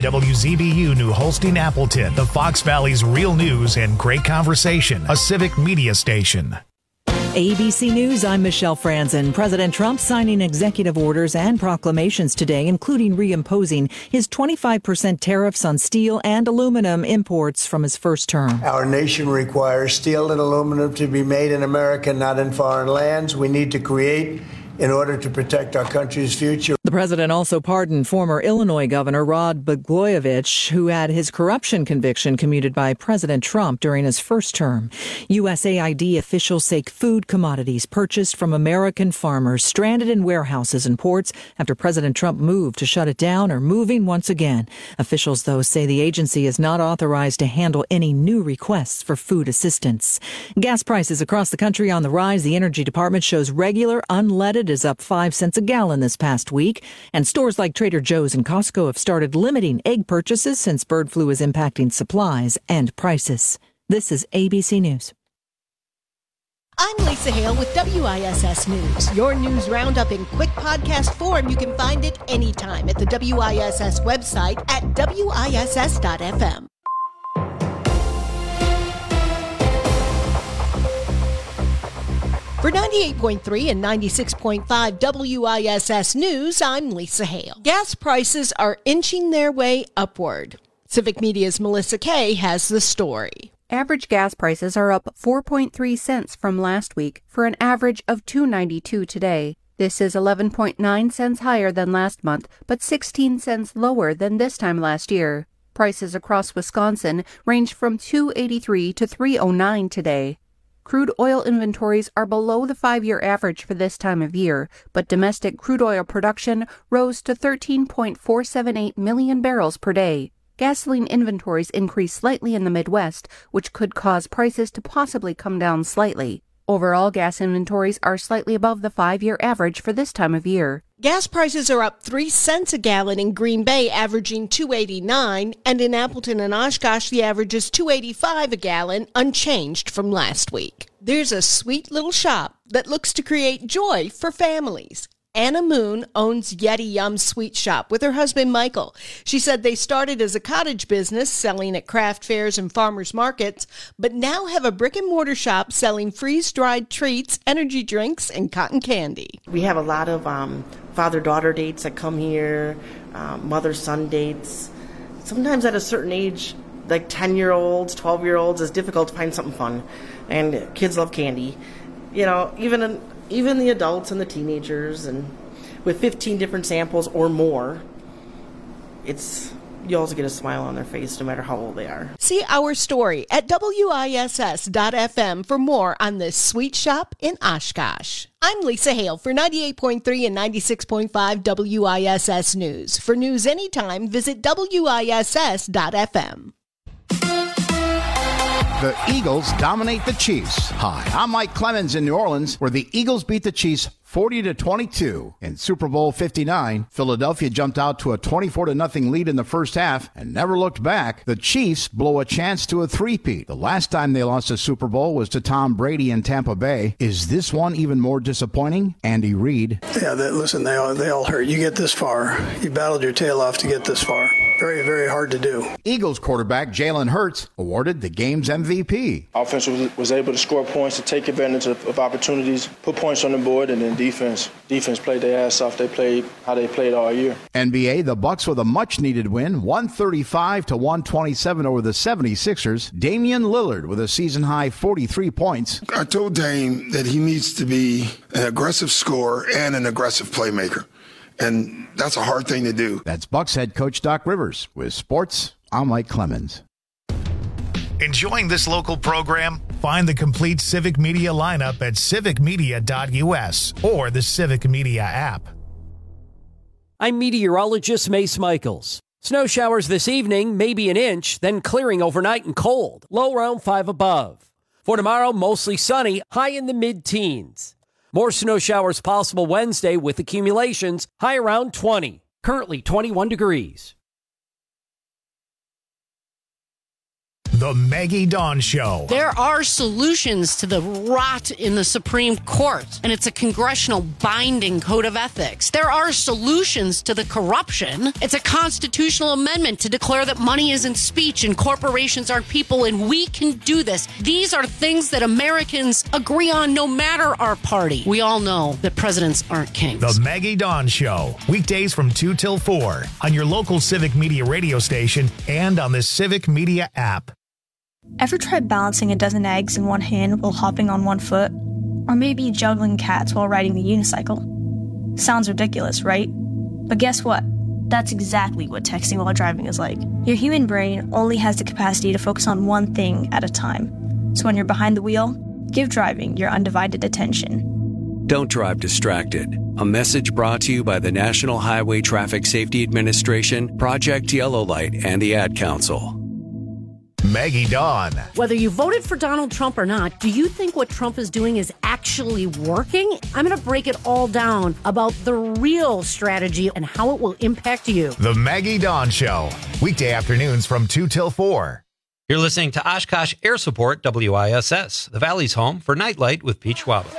WZBU New Holstein Appleton, the Fox Valley's real news and great conversation, a civic media station. ABC News, I'm Michelle Franzen. President Trump signing executive orders and proclamations today, including reimposing his 25% tariffs on steel and aluminum imports from his first term. Our nation requires steel and aluminum to be made in America, not in foreign lands. We need to create in order to protect our country's future. The president also pardoned former Illinois Governor Rod Blagojevich, who had his corruption conviction commuted by President Trump during his first term. USAID officials say food commodities purchased from American farmers stranded in warehouses and ports after President Trump moved to shut it down are moving once again. Officials, though, say the agency is not authorized to handle any new requests for food assistance. Gas prices across the country on the rise. The Energy Department shows regular unleaded is up 5 cents a gallon this past week. And stores like Trader Joe's and Costco have started limiting egg purchases since bird flu is impacting supplies and prices. This is ABC News. I'm Lisa Hale with WISS News. Your news roundup in quick podcast form. You can find it anytime at the WISS website at WISS.FM. For 98.3 and 96.5 WISS News, I'm Lisa Hale. Gas prices are inching their way upward. Civic Media's Melissa Kay has the story. Average gas prices are up 4.3 cents from last week for an average of $2.92 today. This is 11.9 cents higher than last month, but 16 cents lower than this time last year. Prices across Wisconsin range from $2.83 to $3.09 today. Crude oil inventories are below the 5-year average for this time of year, but domestic crude oil production rose to 13.478 million barrels per day. Gasoline inventories increased slightly in the Midwest, which could cause prices to possibly come down slightly. Overall, gas inventories are slightly above the 5-year average for this time of year. Gas prices are up 3 cents a gallon in Green Bay, averaging $2.89, and in Appleton and Oshkosh, the average is $2.85 a gallon, unchanged from last week. There's a sweet little shop that looks to create joy for families. Anna Moon owns Yeti Yum Sweet Shop with her husband, Michael. She said they started as a cottage business selling at craft fairs and farmers markets, but now have a brick-and-mortar shop selling freeze-dried treats, energy drinks, and cotton candy. We have a lot of father-daughter dates that come here, mother-son dates. Sometimes at a certain age, like 10-year-olds, 12-year-olds, it's difficult to find something fun, and kids love candy. You know, even the adults and the teenagers, and with 15 different samples or more, you always get a smile on their face no matter how old they are. See our story at WISS.FM for more on this sweet shop in Oshkosh. I'm Lisa Hale for 98.3 and 96.5 WISS News. For news anytime, visit WISS.FM. The Eagles dominate the Chiefs. Hi, I'm Mike Clemens in New Orleans, where the Eagles beat the Chiefs 40-22. In Super Bowl 59, Philadelphia jumped out to a 24-0 lead in the first half and never looked back. The Chiefs blow a chance to a three-peat. The last time they lost a Super Bowl was to Tom Brady in Tampa Bay. Is this one even more disappointing? Andy Reid. Yeah, listen, they all hurt. You get this far. You battled your tail off to get this far. Very, very hard to do. Eagles quarterback Jalen Hurts awarded the game's MVP. Offense was able to score points, to take advantage of opportunities, put points on the board, and then defense played their ass off. They played how they played all year. NBA, the Bucks with a much-needed win, 135-127 over the 76ers. Damian Lillard with a season-high 43 points. I told Dame that he needs to be an aggressive scorer and an aggressive playmaker. And that's a hard thing to do. That's Bucks head coach Doc Rivers. With sports, I'm Mike Clemens. Enjoying this local program? Find the complete Civic Media lineup at civicmedia.us or the Civic Media app. I'm meteorologist Mace Michaels. Snow showers this evening, maybe an inch, then clearing overnight and cold. Low around 5 above. For tomorrow, mostly sunny, high in the mid-teens. More snow showers possible Wednesday with accumulations, high around 20. Currently 21 degrees. The Maggie Dawn Show. There are solutions to the rot in the Supreme Court, and it's a congressional binding code of ethics. There are solutions to the corruption. It's a constitutional amendment to declare that money isn't speech and corporations aren't people, and we can do this. These are things that Americans agree on no matter our party. We all know that presidents aren't kings. The Maggie Dawn Show. Weekdays from 2 till 4 on your local Civic Media radio station and on the Civic Media app. Ever tried balancing a dozen eggs in one hand while hopping on one foot? Or maybe juggling cats while riding the unicycle? Sounds ridiculous, right? But guess what? That's exactly what texting while driving is like. Your human brain only has the capacity to focus on one thing at a time. So when you're behind the wheel, give driving your undivided attention. Don't drive distracted. A message brought to you by the National Highway Traffic Safety Administration, Project Yellow Light, and the Ad Council. Maggie Dawn. Whether you voted for Donald Trump or not, do you think what Trump is doing is actually working? I'm going to break it all down about the real strategy and how it will impact you. The Maggie Dawn Show. Weekday afternoons from 2 till 4. You're listening to Oshkosh Air Support WISS, the Valley's home for Nightlight with Pete Schwaba.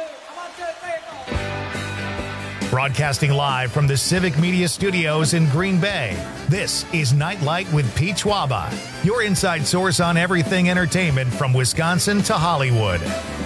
Broadcasting live from the Civic Media Studios in Green Bay, this is Nightlight with Pete Schwaba, your inside source on everything entertainment from Wisconsin to Hollywood.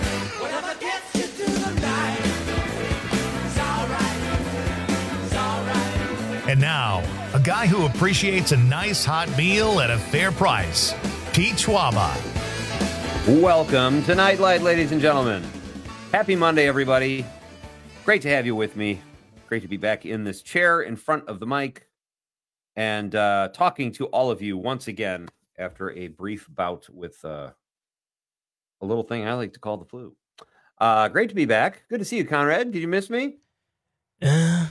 And now, a guy who appreciates a nice hot meal at a fair price, Pete Schwaba. Welcome to Nightlight, ladies and gentlemen. Happy Monday, everybody. Great to have you with me. Great to be back in this chair in front of the mic and talking to all of you once again after a brief bout with a little thing I like to call the flu. Great to be back. Good to see you, Conrad. Did you miss me? Okay.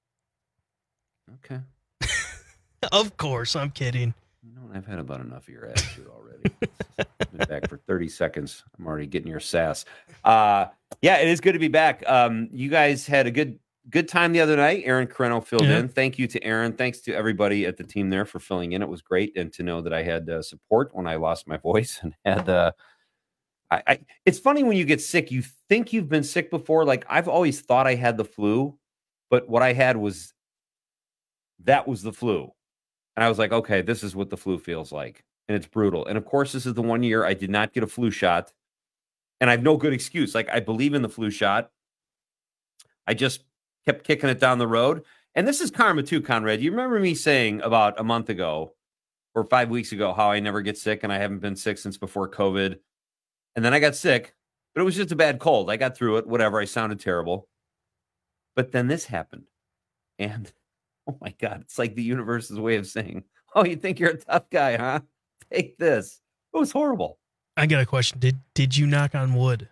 Of course, I'm kidding. You know, I've had about enough of your attitude already. Been back for 30 seconds. I'm already getting your sass. Yeah, it is good to be back. You guys had a good time the other night. Aaron Carreno filled in. Thank you to Aaron. Thanks to everybody at the team there for filling in. It was great, and to know that I had support when I lost my voice and had. It's funny when you get sick. You think you've been sick before. Like, I've always thought I had the flu, but what I had was the flu, and I was like, okay, this is what the flu feels like, and it's brutal. And of course, this is the 1 year I did not get a flu shot, and I have no good excuse. Like, I believe in the flu shot. I just kept kicking it down the road. And this is karma too, Conrad. You remember me saying about a month ago or 5 weeks ago how I never get sick, and I haven't been sick since before COVID. And then I got sick, but it was just a bad cold. I got through it, whatever. I sounded terrible. But then this happened. And oh my God, it's like the universe's way of saying, oh, you think you're a tough guy, huh? Take this. It was horrible. I got a question. Did you knock on wood?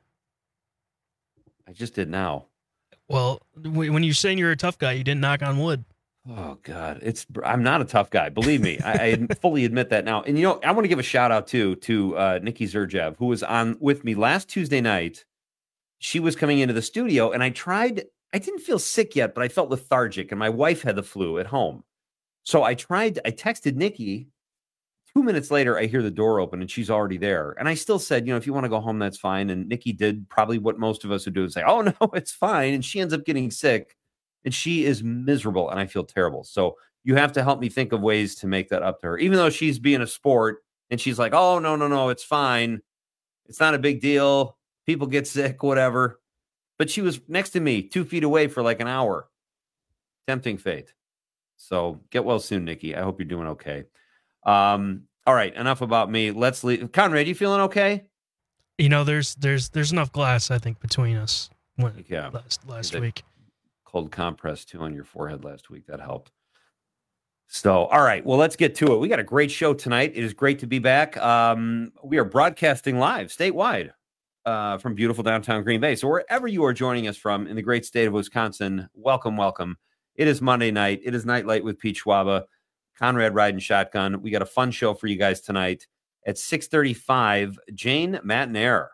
I just did now. Well, when you're saying you're a tough guy, you didn't knock on wood. Oh, God. I'm not a tough guy. Believe me. I fully admit that now. And, you know, I want to give a shout out, too, to Nikki Zerjev, who was on with me last Tuesday night. She was coming into the studio, and I didn't feel sick yet, but I felt lethargic, and my wife had the flu at home. So I texted Nikki. 2 minutes later, I hear the door open, and she's already there. And I still said, you know, if you want to go home, that's fine. And Nikki did probably what most of us would do, and say, oh, no, it's fine. And she ends up getting sick. And she is miserable, and I feel terrible. So you have to help me think of ways to make that up to her, even though she's being a sport, and she's like, oh, no, it's fine. It's not a big deal. People get sick, whatever. But she was next to me, 2 feet away for like an hour. Tempting fate. So get well soon, Nikki. I hope you're doing okay. All right, enough about me. Let's leave. Conrad, you feeling okay? You know, there's enough glass, I think, between us. Last week. Cold compress too on your forehead last week. That helped. So, all right. Well, let's get to it. We got a great show tonight. It is great to be back. We are broadcasting live statewide from beautiful downtown Green Bay. So wherever you are joining us from in the great state of Wisconsin, welcome. It is Monday night. It is Nightlight with Pete Schwaba, Conrad riding shotgun. We got a fun show for you guys tonight at 6:35. Jane Matanair,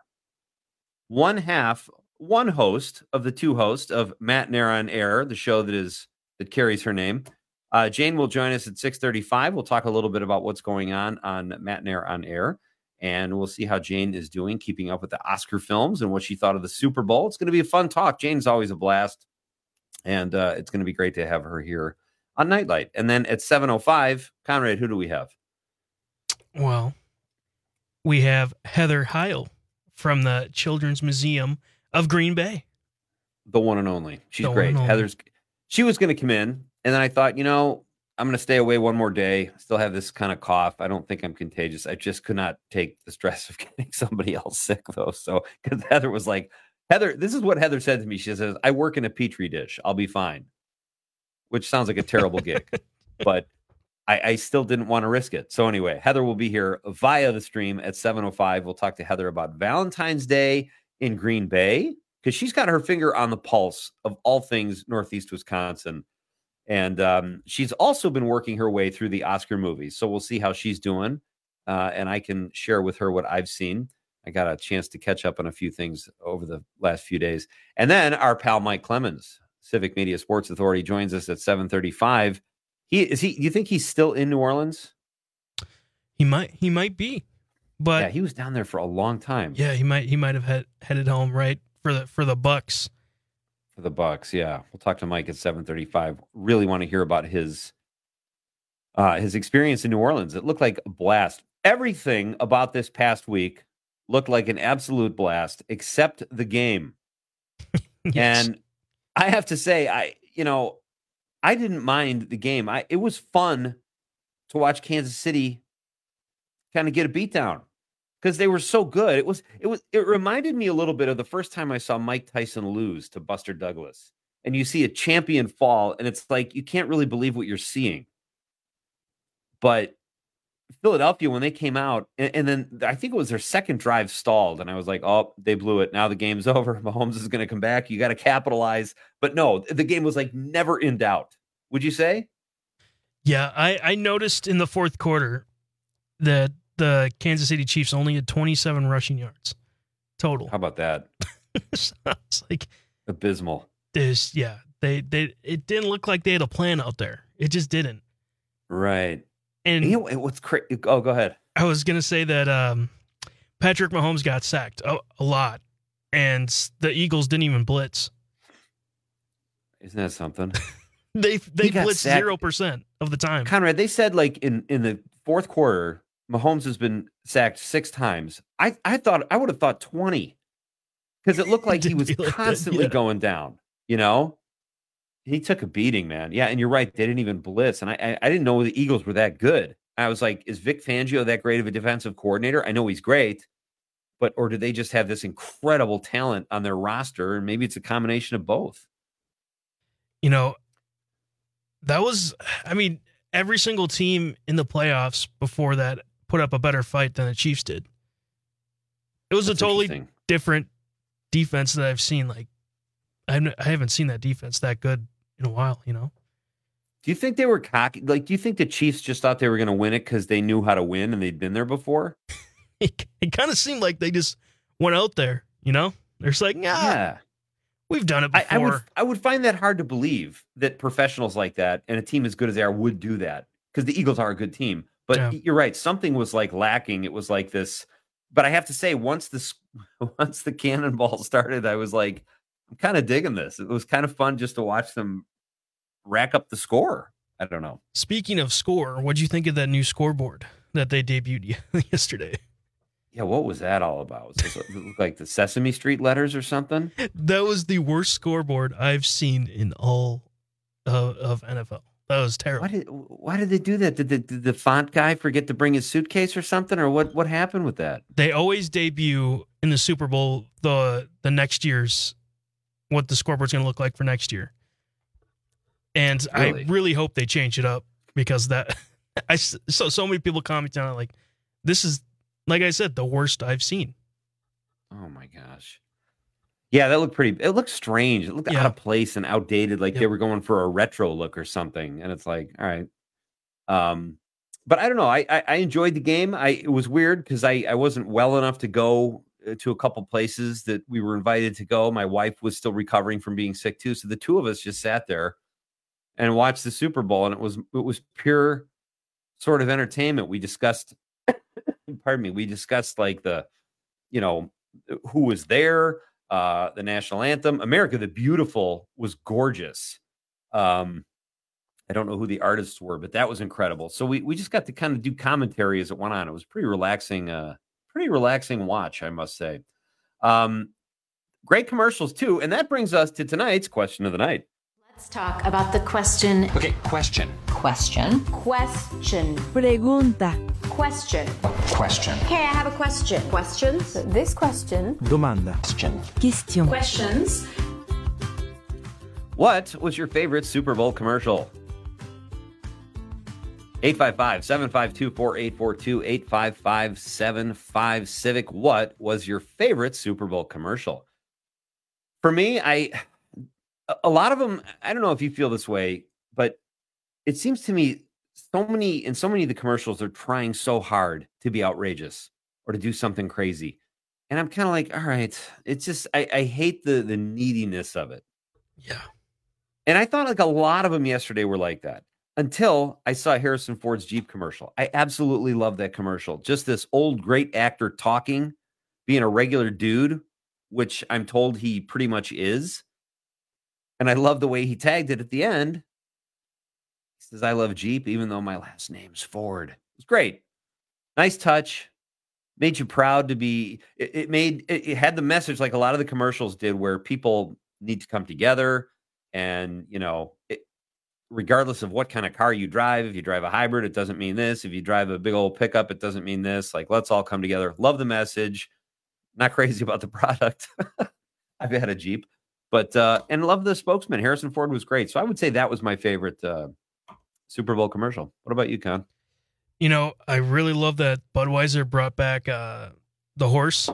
one host of the two hosts of Matanair on Air, the show that carries her name. Jane will join us at 6:35. We'll talk a little bit about what's going on Matanair on Air. And we'll see how Jane is doing, keeping up with the Oscar films and what she thought of the Super Bowl. It's going to be a fun talk. Jane's always a blast. And it's going to be great to have her here on Nightlight. And then at 7:05, Conrad, who do we have? Well, we have Heather Heil from the Children's Museum of Green Bay. The one and only. She's great. She was going to come in, and then I thought, I'm going to stay away one more day. I still have this kind of cough. I don't think I'm contagious. I just could not take the stress of getting somebody else sick, though. So, because Heather was like, this is what Heather said to me. She says, I work in a Petri dish. I'll be fine. Which sounds like a terrible gig. But I still didn't want to risk it. So anyway, Heather will be here via the stream at 7:05. We'll talk to Heather about Valentine's Day in Green Bay, because she's got her finger on the pulse of all things Northeast Wisconsin. And she's also been working her way through the Oscar movies. So we'll see how she's doing. And I can share with her what I've seen. I got a chance to catch up on a few things over the last few days. And then our pal Mike Clemens, Civic Media Sports Authority, joins us at 7:35. You think he's still in New Orleans? He might be. But yeah, he was down there for a long time. Yeah, he might have headed home, right? For the Bucks. For the Bucks, yeah. We'll talk to Mike at 7:35. Really want to hear about his experience in New Orleans. It looked like a blast. Everything about this past week looked like an absolute blast, except the game. Yes. And I have to say, I didn't mind the game. It was fun to watch Kansas City kind of get a beatdown because they were so good. It reminded me a little bit of the first time I saw Mike Tyson lose to Buster Douglas, and you see a champion fall, and it's like you can't really believe what you're seeing. But Philadelphia, when they came out, and then I think it was their second drive stalled, and I was like, oh, they blew it. Now the game's over. Mahomes is going to come back. You got to capitalize. But no, the game was like never in doubt. Would you say? Yeah, I noticed in the fourth quarter that the Kansas City Chiefs only had 27 rushing yards total. How about that? It's like abysmal. It didn't look like they had a plan out there. It just didn't. Right. And what's crazy? Oh, go ahead. I was going to say that Patrick Mahomes got sacked a lot, and the Eagles didn't even blitz. Isn't that something? They blitzed 0% of the time. Conrad, they said like in the fourth quarter, Mahomes has been sacked 6 times. I would have thought 20 because it looked like he was constantly going down. He took a beating, man. Yeah, and you're right. They didn't even blitz. And I didn't know the Eagles were that good. I was like, is Vic Fangio that great of a defensive coordinator? I know he's great, or did they just have this incredible talent on their roster? And maybe it's a combination of both. Every single team in the playoffs before that put up a better fight than the Chiefs did. It was a totally different defense that I've seen. Like, I haven't seen that defense that good in a while, Do you think they were cocky? Like, do you think the Chiefs just thought they were going to win it because they knew how to win and they'd been there before? It kind of seemed like they just went out there, They're just like, yeah, we've done it before. I would find that hard to believe that professionals like that and a team as good as they are would do that because the Eagles are a good team. But You're right. Something was like lacking. It was like this. But I have to say, once the cannonball started, I was like, I'm kind of digging this. It was kind of fun just to watch them rack up the score. I don't know. Speaking of score, what'd you think of that new scoreboard that they debuted yesterday? Yeah, what was that all about? Does it look like the Sesame Street letters or something? That was the worst scoreboard I've seen in all of NFL. That was terrible. Why did they do that? Did the font guy forget to bring his suitcase or something? Or what happened with that? They always debut in the Super Bowl the next year's what the scoreboard's going to look like for next year. And really? I really hope they change it up because I saw so many people commenting on it like, this is, like I said, the worst I've seen. Oh my gosh. Yeah, it looked strange. It looked out of place and outdated. Like they were going for a retro look or something. And it's like, all right. But I don't know. I enjoyed the game. It was weird because I wasn't well enough to go to a couple places that we were invited to go. My wife was still recovering from being sick too. So the two of us just sat there and watched the Super Bowl. And it was pure sort of entertainment. We discussed, pardon me, we discussed like the, who was there, the national anthem. America the Beautiful was gorgeous. I don't know who the artists were, but that was incredible. So we just got to kind of do commentary as it went on. It was pretty relaxing watch, I must say. Great commercials too. And that brings us to tonight's question of the night. Let's talk about the question. Okay, question. Question. Pregunta. Question. Question. Okay, I have a question. Questions? This question. Domanda. Question. Question. Questions. What was your favorite Super Bowl commercial? 855-752-4842, 855-75-CIVIC. What was your favorite Super Bowl commercial? For me, a lot of them, I don't know if you feel this way, but it seems to me so many of the commercials are trying so hard to be outrageous or to do something crazy. And I'm kind of like, all right, it's just, I hate the neediness of it. Yeah. And I thought like a lot of them yesterday were like that. Until I saw Harrison Ford's Jeep commercial. I absolutely love that commercial. Just this old great actor talking, being a regular dude, which I'm told he pretty much is. And I love the way he tagged it at the end. He says, I love Jeep, even though my last name's Ford. It was great. Nice touch. Made you proud to be. It had the message like a lot of the commercials did, where people need to come together and, regardless of what kind of car you drive, if you drive a hybrid, it doesn't mean this. If you drive a big old pickup, it doesn't mean this. Like, let's all come together. Love the message. Not crazy about the product. I've had a Jeep, but, and love the spokesman. Harrison Ford was great. So I would say that was my favorite Super Bowl commercial. What about you, Con? I really love that Budweiser brought back the horse.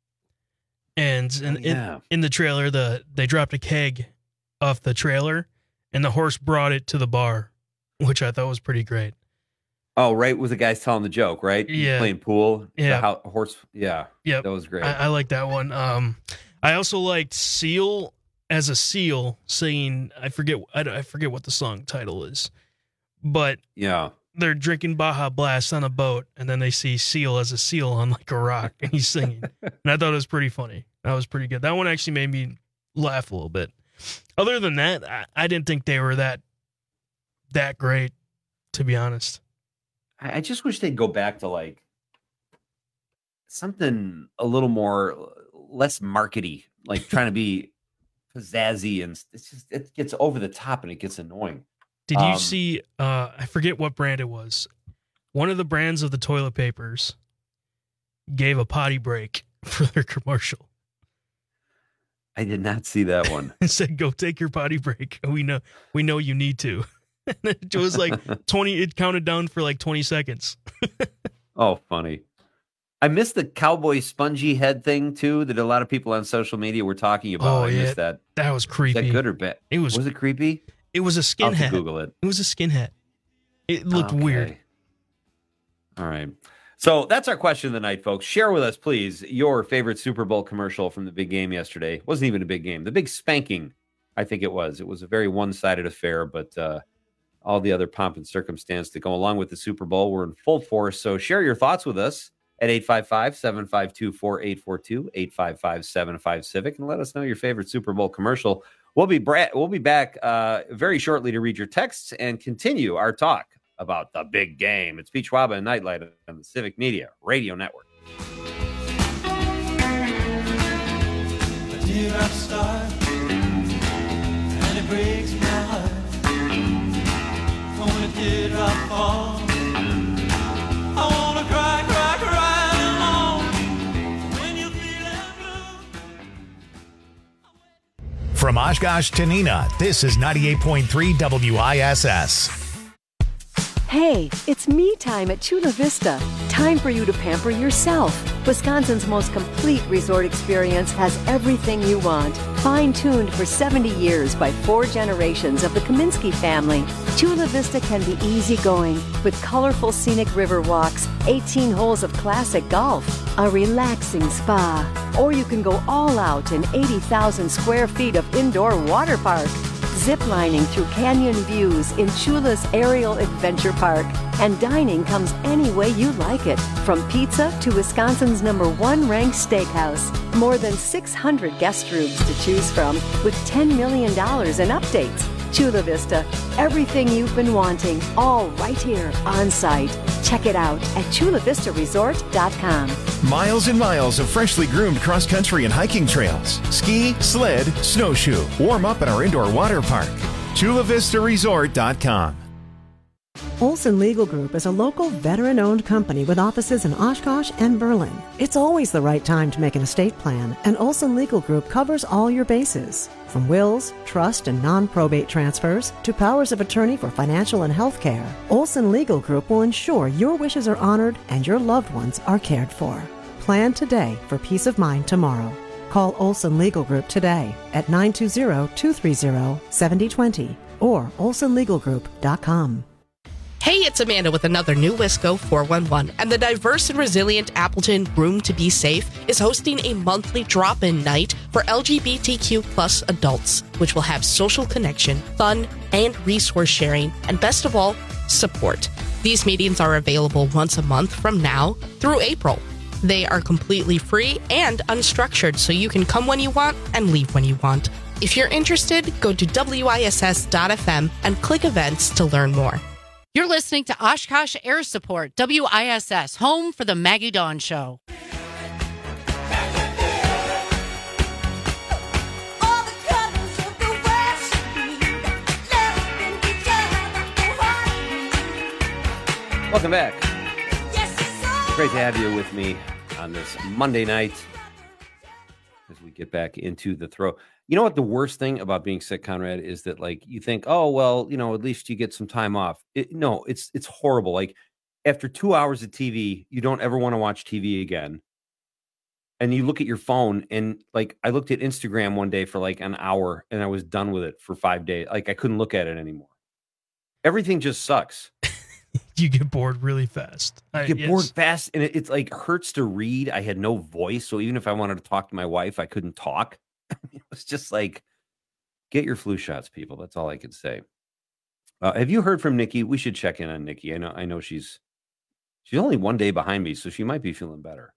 And in the trailer, they dropped a keg off the trailer. And the horse brought it to the bar, which I thought was pretty great. Oh, right. With the guys telling the joke, right? Yeah. Playing pool. Yeah. The horse. Yeah. Yeah. That was great. I like that one. I also liked Seal as a seal singing. I forget what the song title is, but yeah, they're drinking Baja Blast on a boat, and then they see Seal as a seal on like a rock, and he's singing. And I thought it was pretty funny. That was pretty good. That one actually made me laugh a little bit. Other than that, I didn't think they were that great, to be honest. I just wish they'd go back to like something a little more less markety, like trying to be pizzazzy, and it gets over the top and it gets annoying. Did you see? I forget what brand it was. One of the brands of the toilet papers gave a potty break for their commercial. I did not see that one. It said, "Go take your potty break. We know you need to." And it was like 20. It counted down for like 20 seconds. Oh, funny. I missed the cowboy spongy head thing too that a lot of people on social media were talking about. Oh, I missed that. That was creepy. Is that good or bad? Was it creepy? It was a skin I'll have hat. to Google it. It was a skin hat. It looked weird. All right. So that's our question of the night, folks. Share with us, please, your favorite Super Bowl commercial from the big game yesterday. It wasn't even a big game. The big spanking, I think it was. It was a very one-sided affair, but all the other pomp and circumstance that go along with the Super Bowl were in full force. So share your thoughts with us at 855-752-4842, 855-75-CIVIC, and let us know your favorite Super Bowl commercial. We'll be back very shortly to read your texts and continue our talk about the big game. It's Pete Schwaba and Nightlight on the Civic Media Radio Network. Dear, I'm starved, and it breaks my heart. When a teardrop falls, I wanna cry along. When you feel blue. From Oshkosh to Neenah, this is 98.3 WISS. Hey, it's me time at Chula Vista. Time for you to pamper yourself. Wisconsin's most complete resort experience has everything you want. Fine-tuned for 70 years by 4 generations of the Kaminsky family. Chula Vista can be easygoing with colorful scenic river walks, 18 holes of classic golf, a relaxing spa. Or you can go all out in 80,000 square feet of indoor water park. ziplining through canyon views in Chula's Aerial Adventure Park. And dining comes any way you like it, from pizza to Wisconsin's #1 ranked steakhouse. More than 600 guest rooms to choose from, with $10 million in updates. Chula Vista, everything you've been wanting, all right here on site. Check it out at chulavistaresort.com. Miles and miles of freshly groomed cross-country and hiking trails. Ski, sled, snowshoe. Warm up at our indoor water park. chulavistaresort.com. Olson Legal Group is a local veteran-owned company with offices in Oshkosh and Berlin. It's always the right time to make an estate plan, and Olson Legal Group covers all your bases. From wills, trust, and non-probate transfers to powers of attorney for financial and health care, Olson Legal Group will ensure your wishes are honored and your loved ones are cared for. Plan today for peace of mind tomorrow. Call Olson Legal Group today at 920-230-7020 or olsonlegalgroup.com. Hey, it's Amanda with another new Wisco 411, and the diverse and resilient Appleton Room to Be Safe is hosting a monthly drop-in night for LGBTQ plus adults, which will have social connection, fun, and resource sharing, and best of all, support. These meetings are available once a month from now through April. They are completely free and unstructured, so you can come when you want and leave when you want. If you're interested, go to WISS.FM and click events to learn more. You're listening to Oshkosh Air Support, WISS, home for the Maggie Dawn Show. Welcome back. Great to have you with me on this Monday night as we get back into the throw. You know what the worst thing about being sick, Conrad, is that like you think, oh, well, you know, at least you get some time off. No, it's horrible. Like after 2 hours of TV, you don't ever want to watch TV again. And you look at your phone and like I looked at Instagram one day for like an hour and I was done with it for 5 days. Like I couldn't look at it anymore. Everything just sucks. You get bored really fast. You get bored fast, and it's like hurts to read. I had no voice, so even if I wanted to talk to my wife, I couldn't talk. It was just like, get your flu shots, people. That's all I could say. Have you heard from Nikki? We should check in on Nikki. I know she's only 1 day behind me, so she might be feeling better.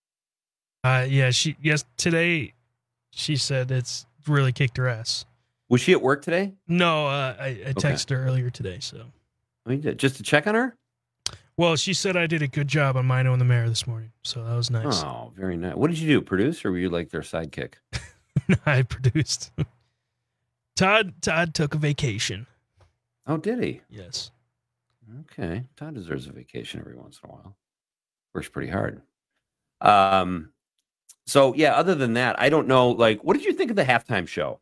Today she said it's really kicked her ass. Was she at work today? No, I texted her earlier today, so. Just to check on her? Well, she said I did a good job on Mino and the Mayor this morning, so that was nice. Oh, very nice. What did you do? Produce, or were you like their sidekick? I produced. Todd took a vacation. Oh, did he? Yes. Okay. Todd deserves a vacation every once in a while. Works pretty hard. So, yeah, other than that, I don't know. Like, what did you think of the halftime show?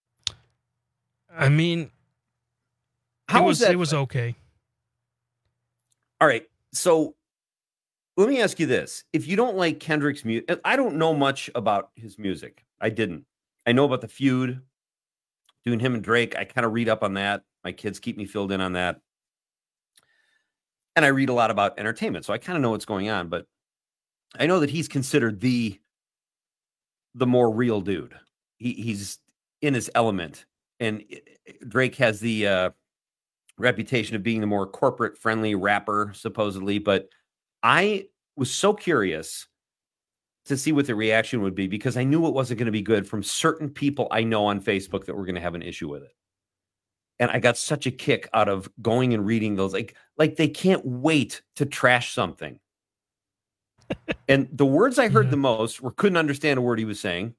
I mean, it was okay. All right, so let me ask you this. If you don't like Kendrick's music, I don't know much about his music. I didn't. I know about the feud, doing him and Drake. I kind of read up on that. My kids keep me filled in on that. And I read a lot about entertainment, so I kind of know what's going on. But I know that he's considered the more real dude. He's in his element. And Drake has the reputation of being the more corporate friendly rapper, supposedly. But I was so curious to see what the reaction would be because I knew it wasn't going to be good from certain people I know on Facebook that were going to have an issue with it. And I got such a kick out of going and reading those, like they can't wait to trash something. And the words I heard the most were couldn't understand a word he was saying.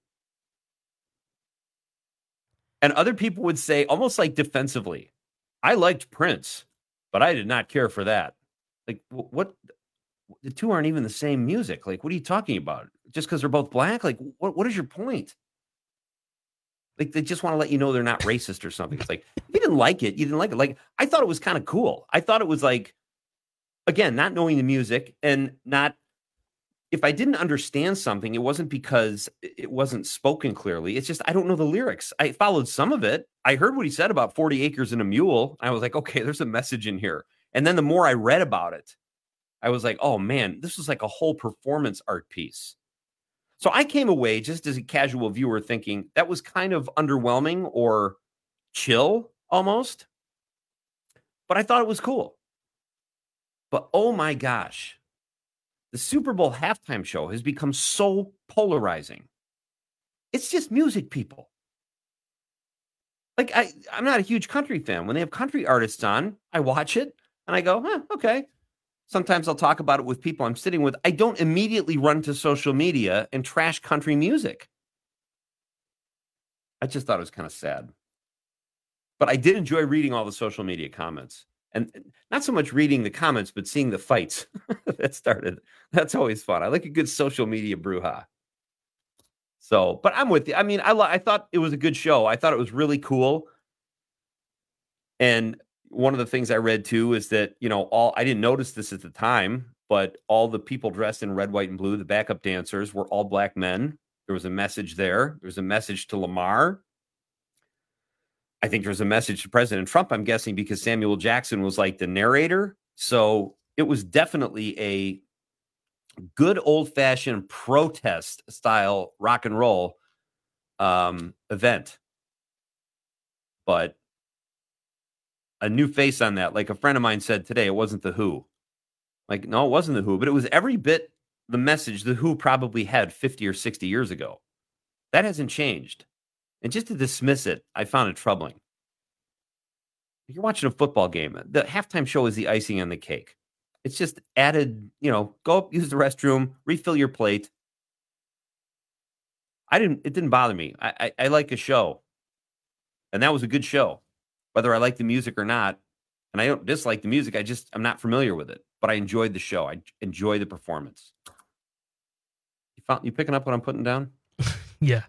And other people would say, almost like defensively, I liked Prince, but I did not care for that. Like, what? The two aren't even the same music. Like, what are you talking about? Just because they're both black? Like, what is your point? Like, they just want to let you know they're not racist or something. It's like, if you didn't like it, you didn't like it. Like, I thought it was kind of cool. I thought it was like, again, not knowing the music and not, if I didn't understand something, it wasn't because it wasn't spoken clearly. It's just, I don't know the lyrics. I followed some of it. I heard what he said about 40 acres and a mule. I was like, okay, there's a message in here. And then the more I read about it, I was like, oh man, this was like a whole performance art piece. So I came away just as a casual viewer thinking that was kind of underwhelming or chill almost. But I thought it was cool. But oh my gosh, the Super Bowl halftime show has become so polarizing. It's just music, people. Like, I'm not a huge country fan. When they have country artists on, I watch it and I go, okay. Sometimes I'll talk about it with people I'm sitting with. I don't immediately run to social media and trash country music. I just thought it was kind of sad. But I did enjoy reading all the social media comments. And not so much reading the comments, but seeing the fights that started. That's always fun. I like a good social media brouhaha. So, but I'm with you. I mean, I thought it was a good show. I thought it was really cool. And one of the things I read too is that, I didn't notice this at the time, but all the people dressed in red, white, and blue, the backup dancers, were all black men. There was a message there. There was a message to Lamar. I think there was a message to President Trump, I'm guessing, because Samuel Jackson was like the narrator. So it was definitely a good old-fashioned protest-style rock and roll event. But a new face on that. Like a friend of mine said today, it wasn't The Who. Like, no, it wasn't The Who, but it was every bit the message The Who probably had 50 or 60 years ago. That hasn't changed. And just to dismiss it, I found it troubling. If you're watching a football game, the halftime show is the icing on the cake. It's just added, go up, use the restroom, refill your plate. It didn't bother me. I like a show. And that was a good show. Whether I like the music or not, and I don't dislike the music, I'm not familiar with it. But I enjoyed the show. I enjoy the performance. You picking up what I'm putting down? Yeah.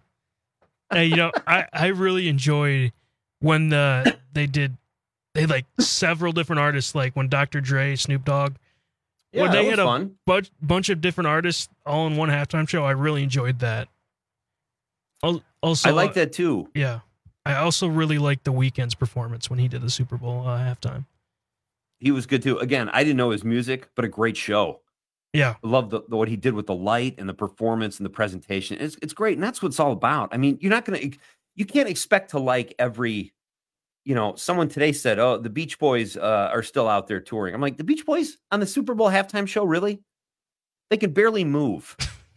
I really enjoyed when they like several different artists, like when Dr. Dre, Snoop Dogg, when they had a bunch of different artists all in one halftime show. I really enjoyed that. Also, I like that too. Yeah. I also really liked The Weeknd's performance when he did the Super Bowl halftime. He was good too. Again, I didn't know his music, but a great show. Yeah. I love what he did with the light and the performance and the presentation. It's great. And that's what it's all about. I mean, you can't expect to like every, someone today said, oh, the Beach Boys are still out there touring. I'm like, the Beach Boys on the Super Bowl halftime show? Really? They can barely move.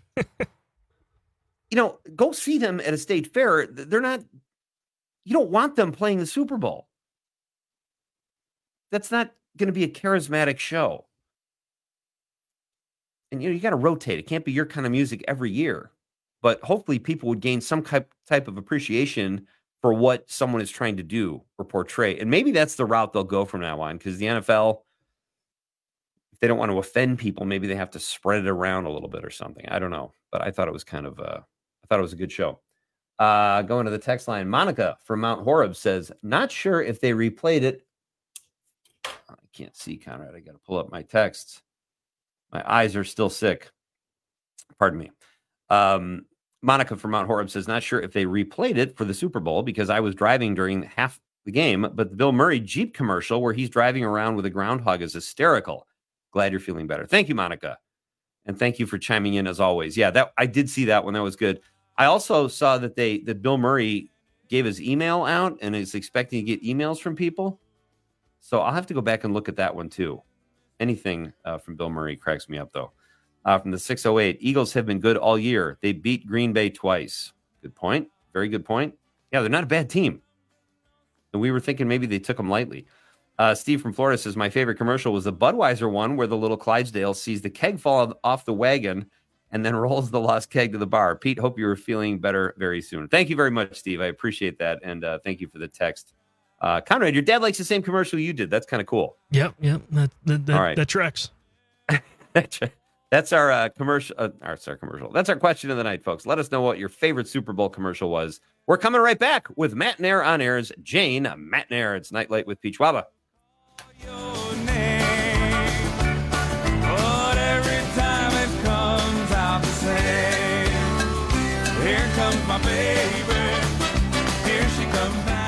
Go see them at a state fair. They're not, you don't want them playing the Super Bowl. That's not going to be a charismatic show. And, you got to rotate. It can't be your kind of music every year. But hopefully people would gain some type of appreciation for what someone is trying to do or portray. And maybe that's the route they'll go from now on, because the NFL, if they don't want to offend people, maybe they have to spread it around a little bit or something. I don't know. But I thought it was it was a good show. Going to the text line, Monica from Mount Horeb says, not sure if they replayed it. I can't see, Conrad. I got to pull up my texts. My eyes are still sick. Pardon me. Monica from Mount Horeb says, not sure if they replayed it for the Super Bowl because I was driving during half the game, but the Bill Murray Jeep commercial where he's driving around with a groundhog is hysterical. Glad you're feeling better. Thank you, Monica. And thank you for chiming in as always. Yeah, I did see that one. That was good. I also saw that that Bill Murray gave his email out and is expecting to get emails from people. So I'll have to go back and look at that one too. Anything from Bill Murray cracks me up, though. From the 608, Eagles have been good all year. They beat Green Bay twice. Good point. Very good point. Yeah, they're not a bad team. And we were thinking maybe they took them lightly. Steve from Florida says, my favorite commercial was the Budweiser one where the little Clydesdale sees the keg fall off the wagon and then rolls the lost keg to the bar. Pete, hope you're feeling better very soon. Thank you very much, Steve. I appreciate that. And thank you for the text. Conrad, your dad likes the same commercial you did. That's kind of cool. Yep. All right. That tracks. That's our commercial. That's our commercial. That's our question of the night, folks. Let us know what your favorite Super Bowl commercial was. We're coming right back with Matt Nair on Air's Jane Matt Nair. It's Nightlight with Peach Waba. But every time it comes out the same. Here comes my baby. Here she comes now.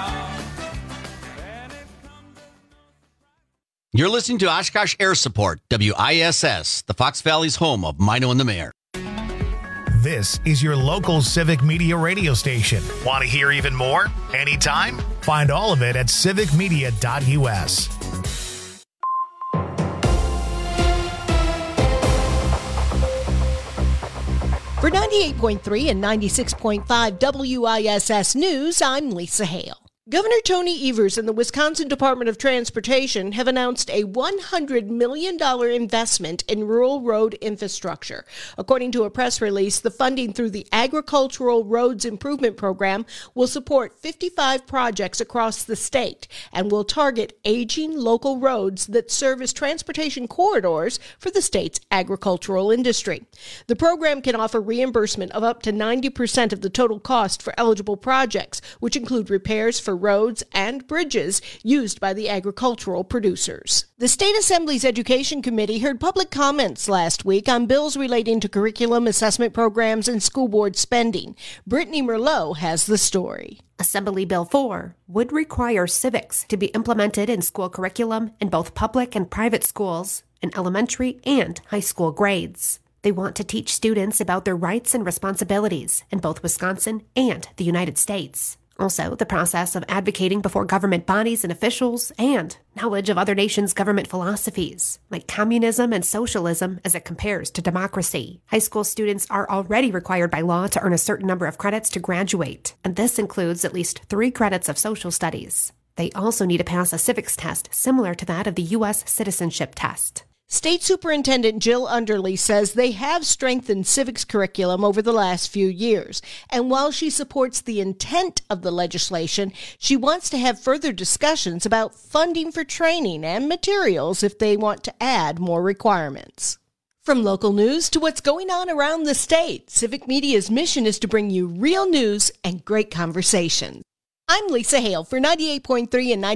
You're listening to Oshkosh Air Support, WISS, the Fox Valley's home of Mino and the Mayor. This is your local Civic Media radio station. Want to hear even more? Anytime? Find all of it at civicmedia.us. For 98.3 and 96.5 WISS News, I'm Lisa Hale. Governor Tony Evers and the Wisconsin Department of Transportation have announced a $100 million investment in rural road infrastructure. According to a press release, the funding through the Agricultural Roads Improvement Program will support 55 projects across the state and will target aging local roads that serve as transportation corridors for the state's agricultural industry. The program can offer reimbursement of up to 90% of the total cost for eligible projects, which include repairs for roads and bridges used by the agricultural producers. The State Assembly's Education Committee heard public comments last week on bills relating to curriculum, assessment programs, and school board spending. Brittany Merlot has the story. Assembly Bill 4 would require civics to be implemented in school curriculum in both public and private schools, in elementary and high school grades. They want to teach students about their rights and responsibilities in both Wisconsin and the United States. Also, the process of advocating before government bodies and officials, and knowledge of other nations' government philosophies, like communism and socialism as it compares to democracy. High school students are already required by law to earn a certain number of credits to graduate, and this includes at least 3 credits of social studies. They also need to pass a civics test similar to that of the U.S. citizenship test. State Superintendent Jill Underly says they have strengthened civics curriculum over the last few years. And while she supports the intent of the legislation, she wants to have further discussions about funding for training and materials if they want to add more requirements. From local news to what's going on around the state, Civic Media's mission is to bring you real news and great conversation. I'm Lisa Hale for 98.3 and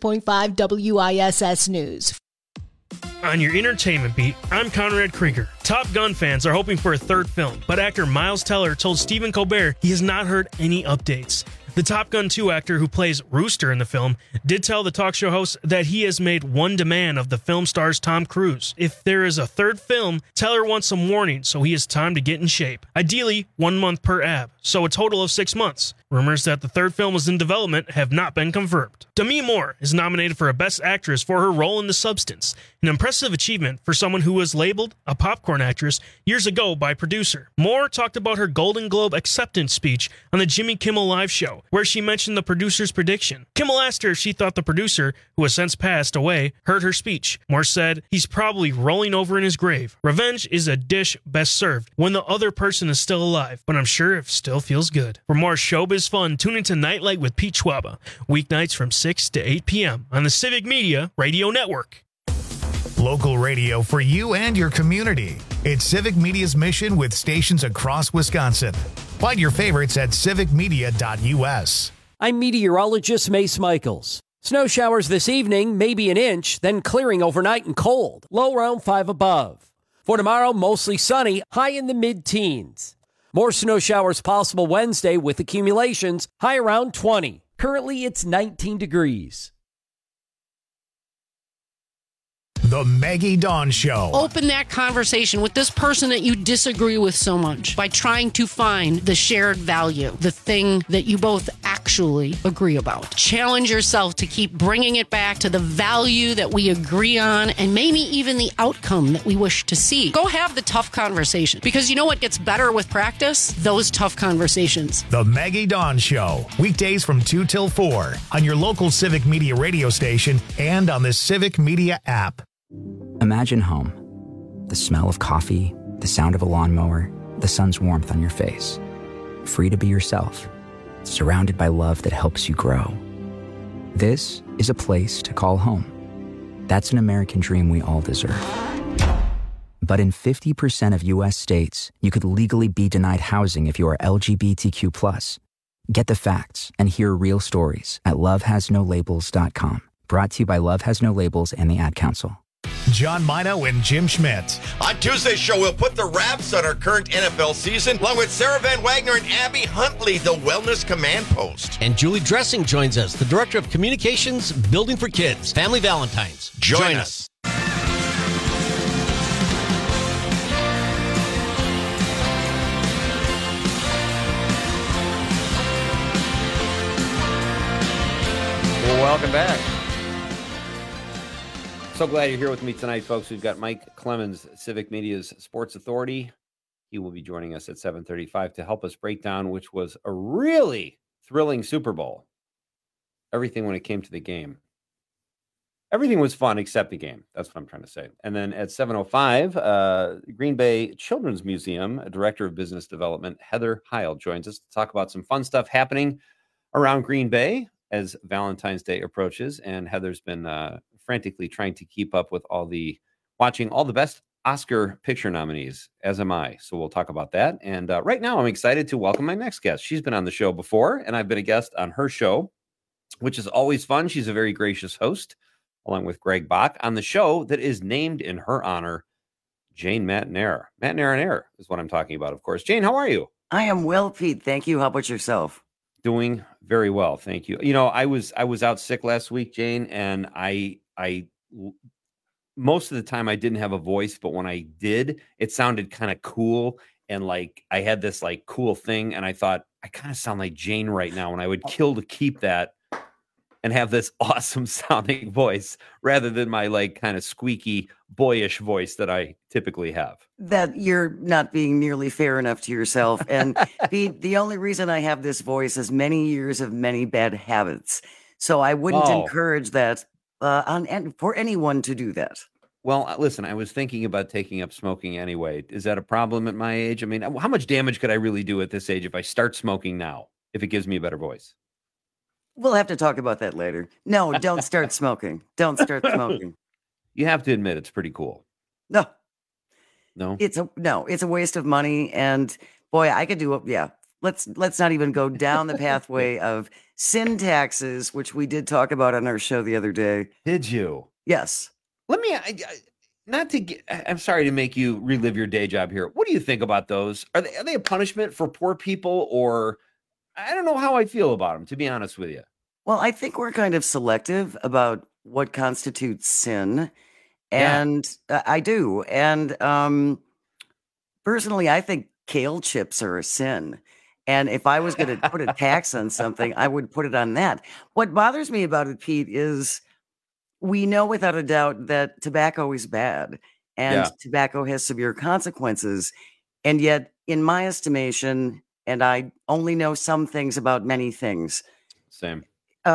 96.5 WISS News. On your entertainment beat, I'm Conrad Krieger. Top Gun fans are hoping for a third film, but actor Miles Teller told Stephen Colbert he has not heard any updates. The Top Gun 2 actor who plays Rooster in the film did tell the talk show host that he has made one demand of the film star's Tom Cruise. If there is a third film, Teller wants some warning, so he has time to get in shape. Ideally, 1 month per ab, so a total of 6 months. Rumors that the third film is in development have not been confirmed. Demi Moore is nominated for a Best Actress for her role in The Substance, an impressive achievement for someone who was labeled a popcorn actress years ago by producer. Moore talked about her Golden Globe acceptance speech on the Jimmy Kimmel Live show, where she mentioned the producer's prediction. Kimmel asked her if she thought the producer, who has since passed away, heard her speech. Moore said, "He's probably rolling over in his grave. Revenge is a dish best served when the other person is still alive, but I'm sure it still feels good." For more showbiz fun, tune into Nightlight with Pete Schwaba, weeknights from 6 to 8 p.m. on the Civic Media Radio Network. Local radio for you and your community. It's Civic Media's mission with stations across Wisconsin. Find your favorites at civicmedia.us. I'm meteorologist Mace Michaels. Snow showers this evening, maybe an inch, then clearing overnight and cold, low around 5 above. For tomorrow, mostly sunny, high in the mid-teens. More snow showers possible Wednesday with accumulations, high around 20. Currently, it's 19 degrees. The Maggie Dawn Show. Open that conversation with this person that you disagree with so much by trying to find the shared value, the thing that you both actually agree about. Challenge yourself to keep bringing it back to the value that we agree on and maybe even the outcome that we wish to see. Go have the tough conversation, because you know what gets better with practice? Those tough conversations. The Maggie Dawn Show. Weekdays from 2 till 4 on your local Civic Media radio station and on the Civic Media app. Imagine home. The smell of coffee, the sound of a lawnmower, the sun's warmth on your face. Free to be yourself, surrounded by love that helps you grow. This is a place to call home. That's an American dream we all deserve. But in 50% of U.S. states, you could legally be denied housing if you are LGBTQ+. Get the facts and hear real stories at lovehasnolabels.com. Brought to you by Love Has No Labels and the Ad Council. John Mino and Jim Schmidt. On Tuesday's show, we'll put the wraps on our current NFL season, along with Sarah Van Wagner and Abby Huntley, the Wellness Command Post. And Julie Dressing joins us, the Director of Communications, Building for Kids, Family Valentines. Join us. Welcome back. So glad you're here with me tonight, folks. We've got Mike Clemens, Civic Media's sports authority. He will be joining us at 7:35 to help us break down, which was a really thrilling Super Bowl. Everything when it came to the game. Everything was fun except the game. That's what I'm trying to say. And then at 7:05, Green Bay Children's Museum, Director of Business Development, Heather Heil, joins us to talk about some fun stuff happening around Green Bay as Valentine's Day approaches. And Heather's been frantically trying to keep up with watching all the best Oscar picture nominees, as am I. So we'll talk about that. And right now I'm excited to welcome my next guest. She's been on the show before, and I've been a guest on her show, which is always fun. She's a very gracious host, along with Greg Bach, on the show that is named in her honor, Jane Matenaer. Matenaer on Air is what I'm talking about, of course. Jane, how are you? I am well, Pete. Thank you. How about yourself? Doing very well, thank you. You know, I was out sick last week, Jane, and I most of the time I didn't have a voice, but when I did, it sounded kind of cool, and like I had this like cool thing, and I thought I kind of sound like Jane right now, and I would kill to keep that and have this awesome sounding voice rather than my like kind of squeaky, boyish voice that I typically have. That you're not being nearly fair enough to yourself. And the only reason I have this voice is many years of many bad habits. So I wouldn't encourage that for anyone to do that. Well, listen, I was thinking about taking up smoking anyway. Is that a problem at my age? I mean, how much damage could I really do at this age if I start smoking now, if it gives me a better voice? We'll have to talk about that later. No, don't start smoking. Don't start smoking. You have to admit it's pretty cool. No. It's a waste of money. And boy, I could do it. Yeah. Let's not even go down the pathway of sin taxes, which we did talk about on our show the other day. Did you? Yes. I'm sorry to make you relive your day job here. What do you think about those? Are they a punishment for poor people, or I don't know how I feel about them, to be honest with you. Well, I think we're kind of selective about what constitutes sin. And I do. And personally, I think kale chips are a sin. And if I was going to put a tax on something, I would put it on that. What bothers me about it, Pete, is we know without a doubt that tobacco is bad and tobacco has severe consequences. And yet, in my estimation, and I only know some things about many things. Same.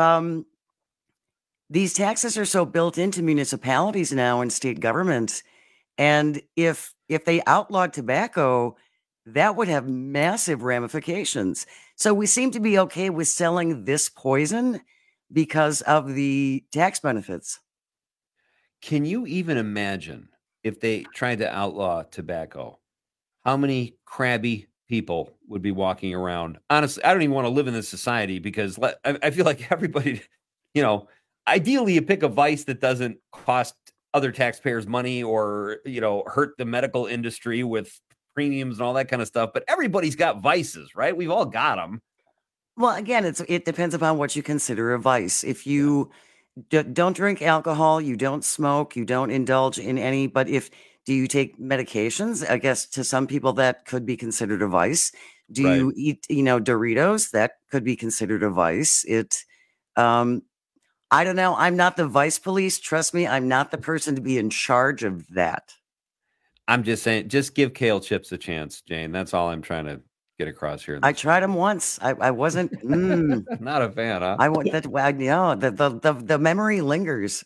These taxes are so built into municipalities now and state governments. And if they outlawed tobacco, that would have massive ramifications. So we seem to be okay with selling this poison because of the tax benefits. Can you even imagine if they tried to outlaw tobacco? How many crabby people would be walking around? Honestly, I don't even want to live in this society because I feel like everybody, ideally you pick a vice that doesn't cost other taxpayers money or, hurt the medical industry with premiums and all that kind of stuff. But everybody's got vices, right? We've all got them. Well, again, it depends upon what you consider a vice. If you don't drink alcohol, you don't smoke, you don't indulge in any, but do you take medications? I guess to some people that could be considered a vice. Do you eat, Doritos? That could be considered a vice. I don't know. I'm not the vice police. Trust me, I'm not the person to be in charge of that. I'm just saying, just give kale chips a chance, Jane. That's all I'm trying to get across here. I tried them once. I wasn't not a fan, huh? The memory lingers.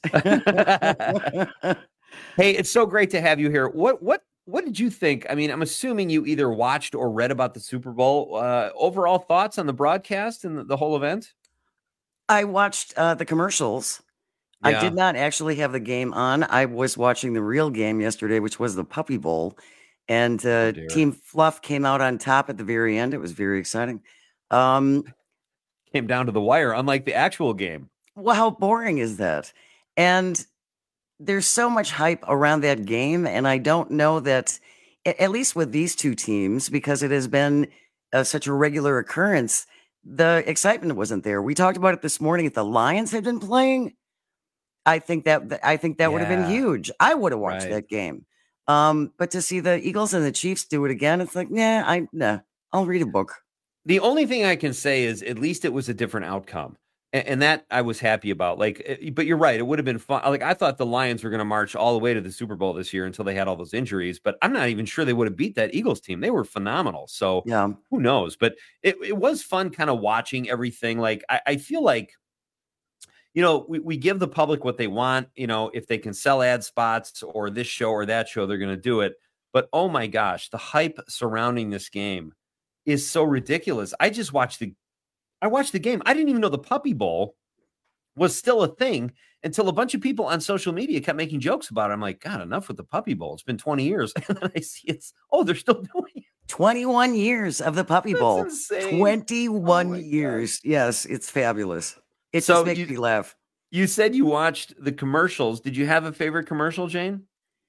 Hey, it's so great to have you here. What did you think? I mean, I'm assuming you either watched or read about the Super Bowl. Overall thoughts on the broadcast and the whole event? I watched the commercials. I did not actually have the game on. I was watching the real game yesterday, which was the Puppy Bowl. And Team Fluff came out on top at the very end. It was very exciting. Came down to the wire, unlike the actual game. Well, how boring is that? And there's so much hype around that game. And I don't know that, at least with these two teams, because it has been such a regular occurrence, the excitement wasn't there. We talked about it this morning. If the Lions had been playing, I think that would have been huge. I would have watched that game. But to see the Eagles and the Chiefs do it again, it's like, I'll read a book. The only thing I can say is at least it was a different outcome. And that I was happy about. Like, but you're right. It would have been fun. Like, I thought the Lions were going to march all the way to the Super Bowl this year until they had all those injuries. But I'm not even sure they would have beat that Eagles team. They were phenomenal. So who knows? But it was fun kind of watching everything. Like, I feel like, we give the public what they want. If they can sell ad spots or this show or that show, they're going to do it. But oh my gosh, the hype surrounding this game is so ridiculous. I watched the game. I didn't even know the Puppy Bowl was still a thing until a bunch of people on social media kept making jokes about it. I'm like, God, enough with the Puppy Bowl. It's been 20 years. And then I see they're still doing it. 21 years of the Puppy Bowl. Insane. 21 years. God. Yes, it's fabulous. It just makes me laugh. You said you watched the commercials. Did you have a favorite commercial, Jane?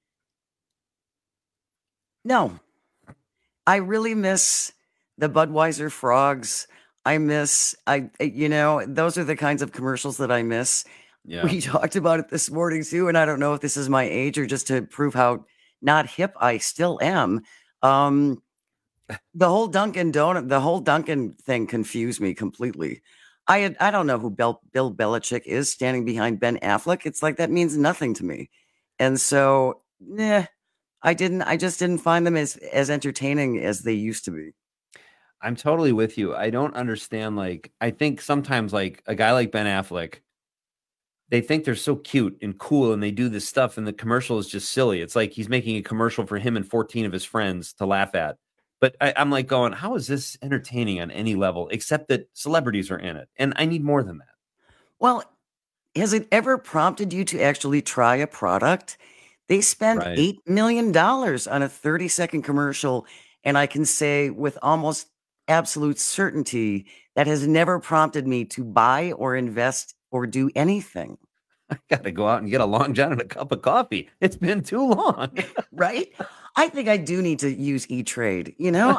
No. I really miss the Budweiser frogs. Those are the kinds of commercials that I miss. Yeah. We talked about it this morning too, and I don't know if this is my age or just to prove how not hip I still am. The whole Dunkin' thing confused me completely. I don't know who Bill Belichick is standing behind Ben Affleck. It's like that means nothing to me, and so I just didn't find them as entertaining as they used to be. I'm totally with you. I don't understand. Like, I think sometimes like a guy like Ben Affleck, they think they're so cute and cool and they do this stuff and the commercial is just silly. It's like he's making a commercial for him and 14 of his friends to laugh at. But I'm like going, how is this entertaining on any level except that celebrities are in it? And I need more than that. Well, has it ever prompted you to actually try a product? They spent $8 million on a 30-second commercial. And I can say with almost absolute certainty that has never prompted me to buy or invest or do anything. I got to go out and get a Long John and a cup of coffee. It's been too long. Right? I think I do need to use E-Trade.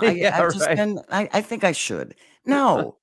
I think I should. No.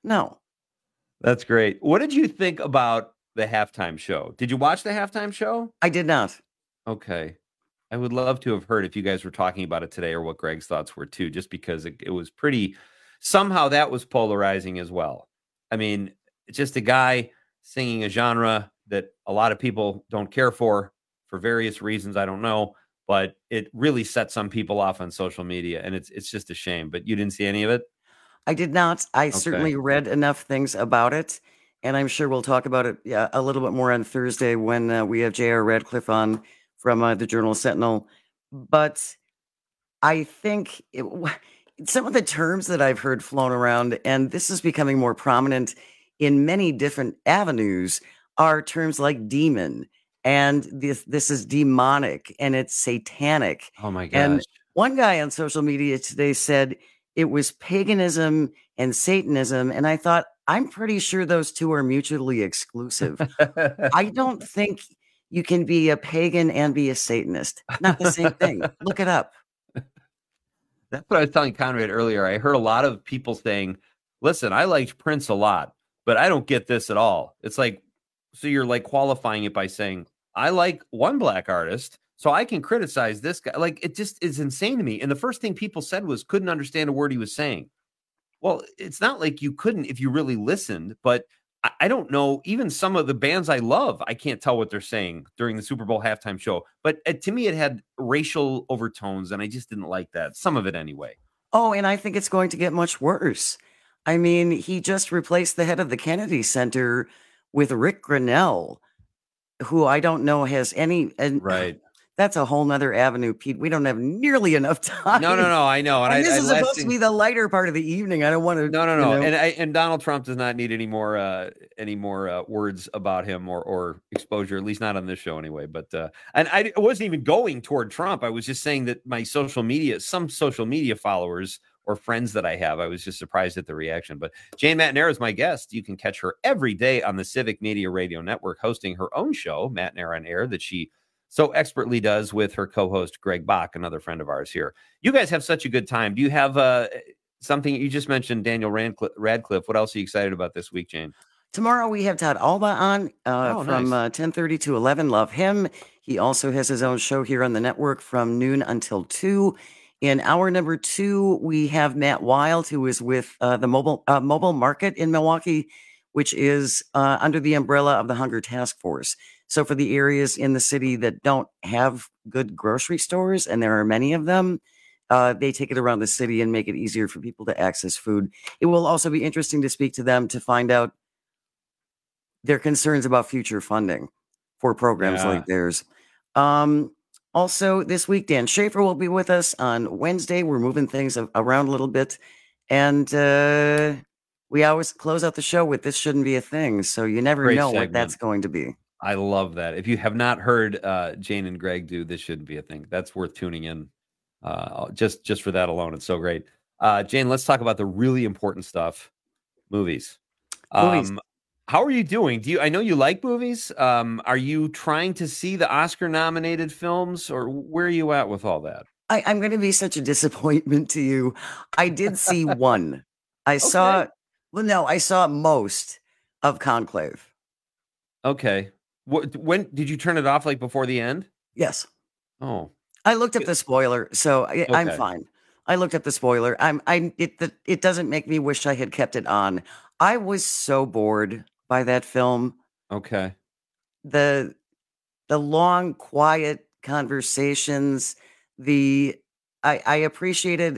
That's great. What did you think about the halftime show? Did you watch the halftime show? I did not. Okay. I would love to have heard if you guys were talking about it today or what Greg's thoughts were too, just because it was pretty, somehow that was polarizing as well. I mean, it's just a guy singing a genre that a lot of people don't care for various reasons. I don't know, but it really set some people off on social media and it's just a shame, but you didn't see any of it? I did not. I certainly read enough things about it, and I'm sure we'll talk about it a little bit more on Thursday when we have J.R. Radcliffe on from the Journal-Sentinel. But I think some of the terms that I've heard flown around, and this is becoming more prominent in many different avenues, are terms like demon, and this is demonic, and it's satanic. Oh my gosh. And one guy on social media today said it was paganism and Satanism, and I thought, I'm pretty sure those two are mutually exclusive. I don't think you can be a pagan and be a Satanist. Not the same thing. Look it up. That's what I was telling Conrad earlier. I heard a lot of people saying, listen, I liked Prince a lot, but I don't get this at all. It's like, so you're like qualifying it by saying, I like one black artist, so I can criticize this guy. Like, it just is insane to me. And the first thing people said was couldn't understand a word he was saying. Well, it's not like you couldn't if you really listened, but I don't know. Even some of the bands I love, I can't tell what they're saying during the Super Bowl halftime show. But to me, it had racial overtones, and I just didn't like that. Some of it anyway. Oh, and I think it's going to get much worse. I mean, he just replaced the head of the Kennedy Center with Rick Grinnell, who I don't know has any. Right. That's a whole nother avenue, Pete. We don't have nearly enough time. No, I know. And this is supposed to be the lighter part of the evening. I don't want to. No. And Donald Trump does not need any more words about him or exposure, at least not on this show anyway. But and I wasn't even going toward Trump. I was just saying that some social media followers or friends that I have, I was just surprised at the reaction. But Jane McNair is my guest. You can catch her every day on the Civic Media Radio Network, hosting her own show, McNair on Air, that she so expertly does with her co-host Greg Bach, another friend of ours here. You guys have such a good time. Do you have something you just mentioned, Daniel Radcliffe? What else are you excited about this week, Jane? Tomorrow we have Todd Alba on from 10:30 to 11. Love him. He also has his own show here on the network from noon until 2. In hour number 2, we have Matt Wild, who is with the mobile market in Milwaukee. which is under the umbrella of the Hunger Task Force. So for the areas in the city that don't have good grocery stores, and there are many of them, they take it around the city and make it easier for people to access food. It will also be interesting to speak to them to find out their concerns about future funding for programs like theirs. Also, this week, Dan Schaefer will be with us on Wednesday. We're moving things around a little bit. And we always close out the show with This Shouldn't Be a Thing. So you never know what that's going to be. I love that. If you have not heard Jane and Greg do This Shouldn't Be a Thing, that's worth tuning in. Just for that alone. It's so great. Jane, let's talk about the really important stuff. Movies. How are you doing? I know you like movies? Are you trying to see the Oscar-nominated films, or where are you at with all that? I'm going to be such a disappointment to you. I did see one. I saw most of Conclave. Okay. When did you turn it off? Like before the end? Yes. Oh. I looked up the spoiler, so I'm fine. I looked up the spoiler. It doesn't make me wish I had kept it on. I was so bored by that film. Okay. The long, quiet conversations. I appreciated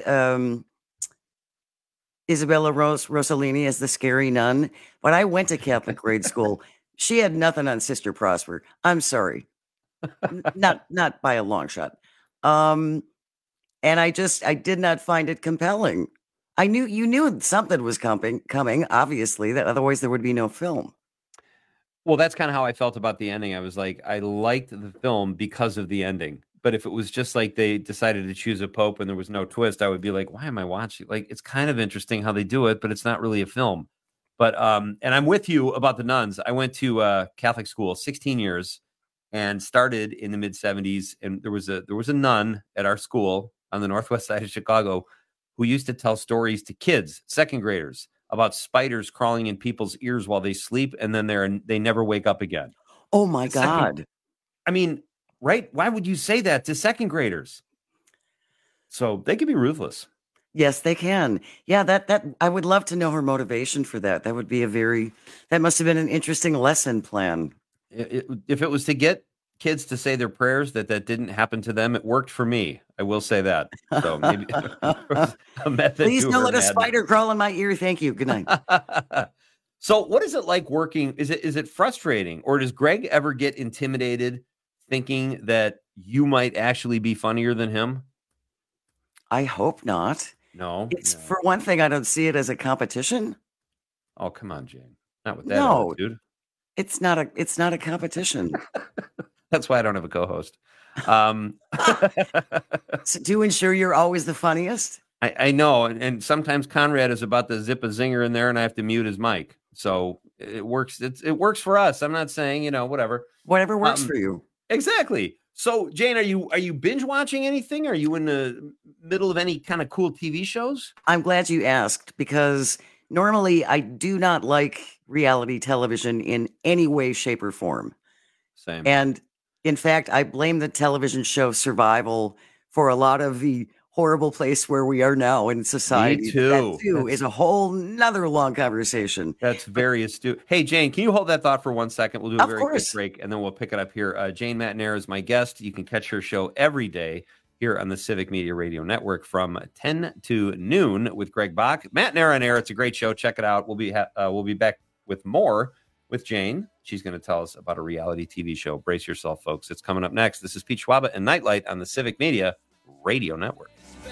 Isabella Rossellini as the scary nun, but I went to Catholic grade school. She had nothing on Sister Prosper. I'm sorry. Not by a long shot. And I did not find it compelling. You knew something was coming, obviously, that otherwise there would be no film. Well, that's kind of how I felt about the ending. I was like, I liked the film because of the ending. But if it was just like they decided to choose a pope and there was no twist, I would be like, why am I watching? Like, it's kind of interesting how they do it, but it's not really a film. But and I'm with you about the nuns. I went to Catholic school 16 years and started in the mid 70s. And there was a nun at our school on the northwest side of Chicago who used to tell stories to kids, second graders, about spiders crawling in people's ears while they sleep, and then they never wake up again. Oh my God. I mean, right? Why would you say that to second graders? So they can be ruthless. Yes, they can. Yeah, that I would love to know her motivation for that. That would be that must have been an interesting lesson plan. If it was to get kids to say their prayers, that didn't happen to them, it worked for me. I will say that. So maybe a method. Please don't let a spider crawl in my ear. Thank you. Good night. So what is it like working? Is it frustrating, or does Greg ever get intimidated thinking that you might actually be funnier than him? I hope not. No. For one thing, I don't see it as a competition. Oh, come on, Jane. Not with that attitude. It's not a competition. That's why I don't have a co-host. So to ensure you're always the funniest. I know. And sometimes Conrad is about to zip a zinger in there and I have to mute his mic. So it works. It works for us. I'm not saying, whatever. Whatever works for you. Exactly. So Jane, are you binge watching anything? Are you in the middle of any kind of cool TV shows? I'm glad you asked, because normally I do not like reality television in any way, shape, or form. Same. And in fact, I blame the television show Survival for a lot of the horrible place where we are now in society. Me too. That too is a whole nother long conversation. That's very astute. Hey, Jane, can you hold that thought for 1 second? We'll do a very quick break, and then we'll pick it up here. Jane Matenaer is my guest. You can catch her show every day here on the Civic Media Radio Network from 10 to noon with Greg Bach. Matenaer on Air. It's a great show. Check it out. We'll be back with more with Jane. She's going to tell us about a reality TV show. Brace yourself, folks. It's coming up next. This is Pete Schwaba and Nightlight on the Civic Media Radio Network.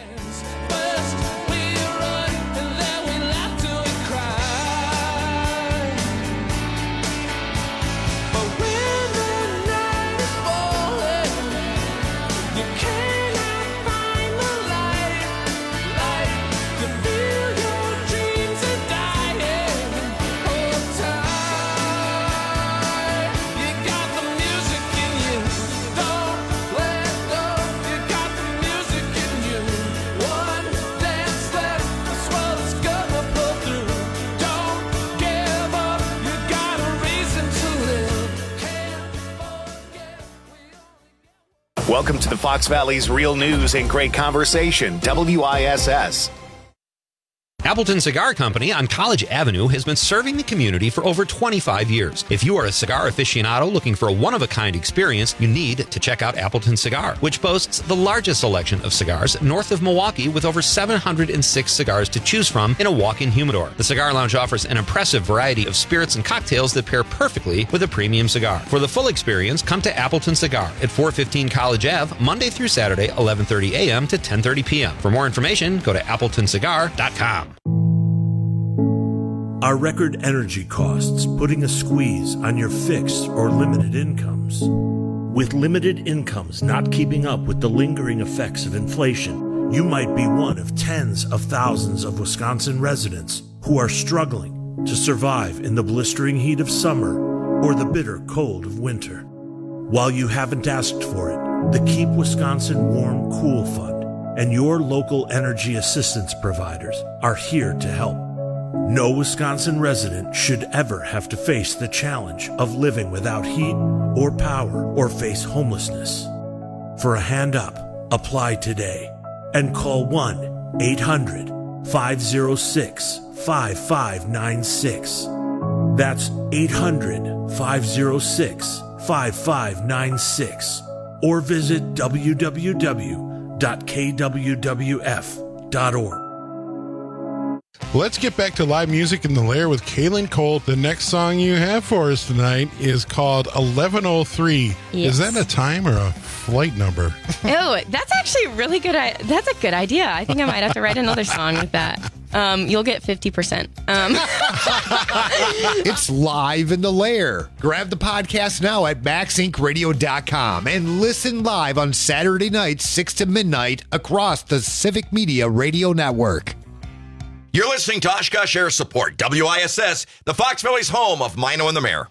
Welcome to the Fox Valley's Real News and Great Conversation, WISS. Appleton Cigar Company on College Avenue has been serving the community for over 25 years. If you are a cigar aficionado looking for a one-of-a-kind experience, you need to check out Appleton Cigar, which boasts the largest selection of cigars north of Milwaukee with over 706 cigars to choose from in a walk-in humidor. The Cigar Lounge offers an impressive variety of spirits and cocktails that pair perfectly with a premium cigar. For the full experience, come to Appleton Cigar at 415 College Ave, Monday through Saturday, 11:30 a.m. to 10:30 p.m. For more information, go to appletoncigar.com. Are record energy costs putting a squeeze on your fixed or limited incomes? With limited incomes not keeping up with the lingering effects of inflation, you might be one of tens of thousands of Wisconsin residents who are struggling to survive in the blistering heat of summer or the bitter cold of winter. While you haven't asked for it, the Keep Wisconsin Warm Cool Fund and your local energy assistance providers are here to help. No Wisconsin resident should ever have to face the challenge of living without heat or power or face homelessness. For a hand up, apply today and call 1-800-506-5596. That's 800-506-5596. Or visit www.kwwf.org. Let's get back to live music in the Lair with Kaylin Cole. The next song you have for us tonight is called 1103. Yes. Is that a time or a flight number? Oh, that's actually really good. That's a good idea. I think I might have to write another song with that. You'll get 50%. It's live in the Lair. Grab the podcast now at MaxIncRadio.com and listen live on Saturday nights, 6 to midnight, across the Civic Media Radio Network. You're listening to Oshkosh Air Support, WISS, the Fox Valley's home of Mino and the Mayor.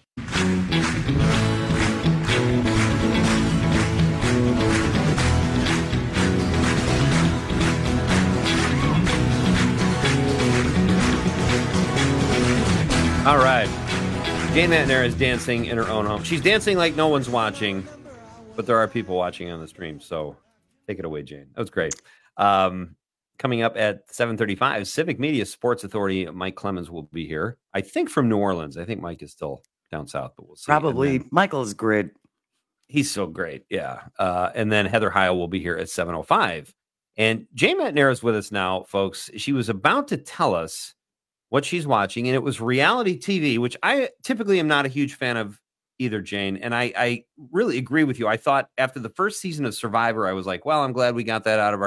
All right. Jane Matnera is dancing in her own home. She's dancing like no one's watching, but there are people watching on the stream. So take it away, Jane. That was great. Coming up at 7:35, Civic Media Sports Authority, Mike Clemens will be here. I think from New Orleans. I think Mike is still down south, but we'll see. Probably. Michael is great. He's so great. Yeah. And then Heather Heil will be here at 7:05. And Jane Matnera is with us now, folks. She was about to tell us what she's watching, and it was reality TV, which I typically am not a huge fan of either, Jane. And I really agree with you. I thought after the first season of Survivor, I was like, well, I'm glad we got that out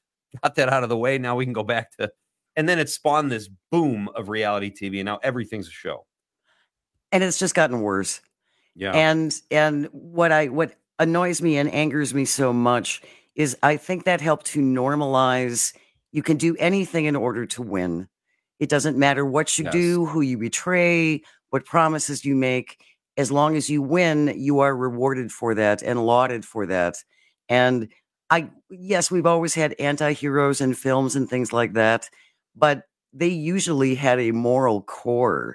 of the way. Now we can go back to, and then it spawned this boom of reality TV, and now everything's a show. And it's just gotten worse. Yeah. And what annoys me and angers me so much is I think that helped to normalize you can do anything in order to win. It doesn't matter what you do, who you betray, what promises you make. As long as you win, you are rewarded for that and lauded for that. And yes, we've always had anti-heroes in films and things like that, but they usually had a moral core.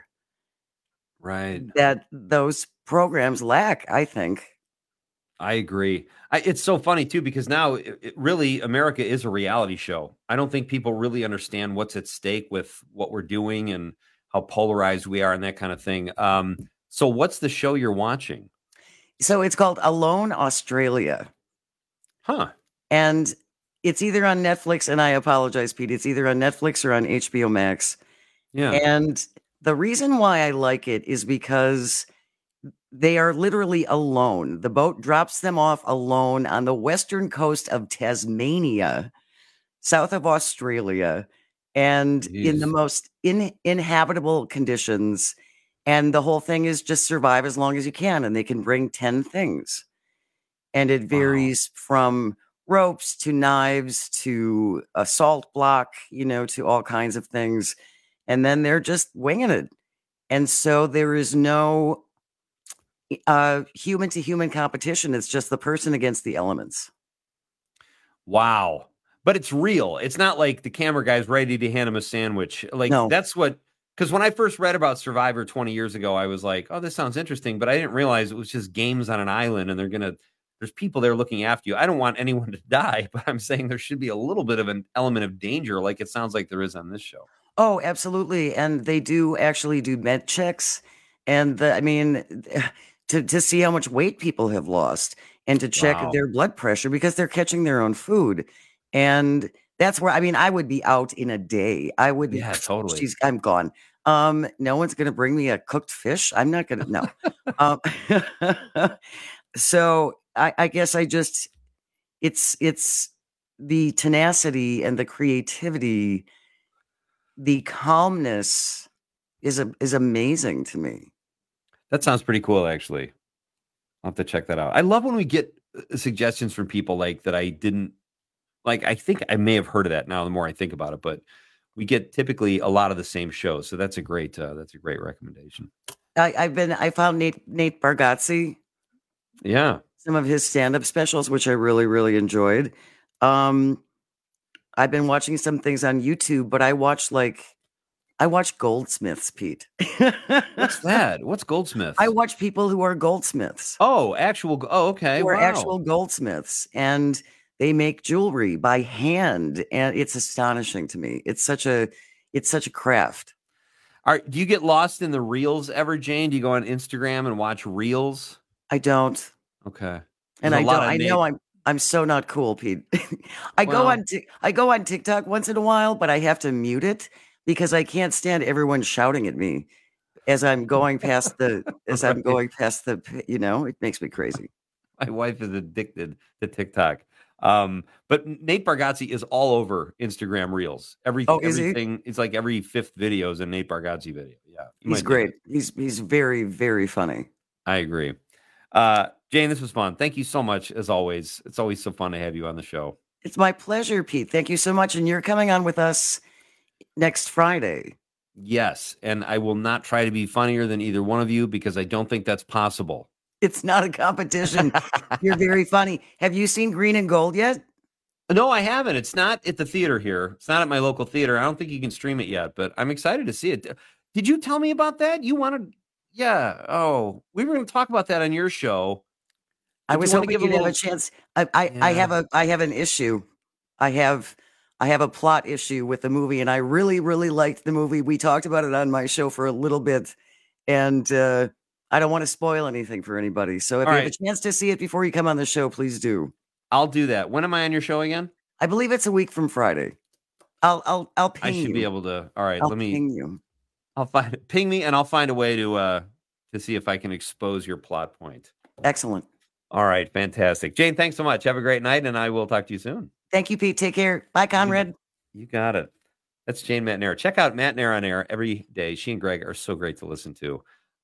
Right. That those programs lack, I think. I agree. It's so funny, too, because now it really America is a reality show. I don't think people really understand what's at stake with what we're doing and how polarized we are and that kind of thing. So what's the show you're watching? So it's called Alone Australia. Huh. And it's either on Netflix, and I apologize, Pete, it's either on Netflix or on HBO Max. Yeah. And the reason why I like it is because they are literally alone. The boat drops them off alone on the western coast of Tasmania, south of Australia, and in the most uninhabitable conditions. And the whole thing is just survive as long as you can. And they can bring 10 things. And it varies from ropes to knives to a salt block, to all kinds of things. And then they're just winging it. And so there is no human to human competition. It's just the person against the elements. Wow. But it's real. It's not like the camera guy's ready to hand him a sandwich. That's what, because when I first read about Survivor 20 years ago, I was like, oh, this sounds interesting. But I didn't realize it was just games on an island and there's people there looking after you. I don't want anyone to die, but I'm saying there should be a little bit of an element of danger, like it sounds like there is on this show. Oh, absolutely. And they do actually do med checks. And to see how much weight people have lost and to check their blood pressure because they're catching their own food. And that's where, I would be out in a day. I would. Yeah, totally. Geez, I'm gone. No one's going to bring me a cooked fish. I'm not going to, no. So I guess it's the tenacity and the creativity, the calmness is amazing to me. That sounds pretty cool, actually. I'll have to check that out. I love when we get suggestions from people like that I didn't like. I think I may have heard of that now the more I think about it, but we get typically a lot of the same shows. So that's a great recommendation. I found Nate Bargatze. Yeah. Some of his stand-up specials, which I really, really enjoyed. I've been watching some things on YouTube, but I watch Goldsmiths, Pete. What's that? What's Goldsmiths? I watch people who are goldsmiths. Oh, okay. Who are actual goldsmiths, and they make jewelry by hand, and it's astonishing to me. It's such a craft. Do you get lost in the reels ever, Jane? Do you go on Instagram and watch reels? I don't. Okay. And I know I'm so not cool, Pete. I go on TikTok once in a while, but I have to mute it because I can't stand everyone shouting at me as I'm going past it makes me crazy. My wife is addicted to TikTok. But Nate Bargatze is all over Instagram reels. Everything. It's like every fifth video is a Nate Bargatze video. Yeah. He's great. He's very, very funny. I agree. Jane, this was fun. Thank you so much, as always. It's always so fun to have you on the show. It's my pleasure, Pete. Thank you so much. And you're coming on with us next Friday. Yes. And I will not try to be funnier than either one of you because I don't think that's possible. It's not a competition. You're very funny. Have you seen Green and Gold yet? No, I haven't. It's not at the theater here. It's not at my local theater. I don't think you can stream it yet, but I'm excited to see it. Did you tell me about that? You wanted... Yeah. Oh, we were going to talk about that on your show. I was hoping you'd have a chance. I have an issue. I have a plot issue with the movie, and I really, really liked the movie. We talked about it on my show for a little bit, and I don't want to spoil anything for anybody. So if you have a chance to see it before you come on the show, please do. I'll do that. When am I on your show again? I believe it's a week from Friday. I'll ping you. I should be able to. All right, let me ping you. Ping me, and I'll find a way to see if I can expose your plot point. Excellent. All right, fantastic. Jane, thanks so much. Have a great night, and I will talk to you soon. Thank you, Pete. Take care. Bye, Conrad. You got it. That's Jane Matenaer. Check out Matenaer on Air every day. She and Greg are so great to listen to.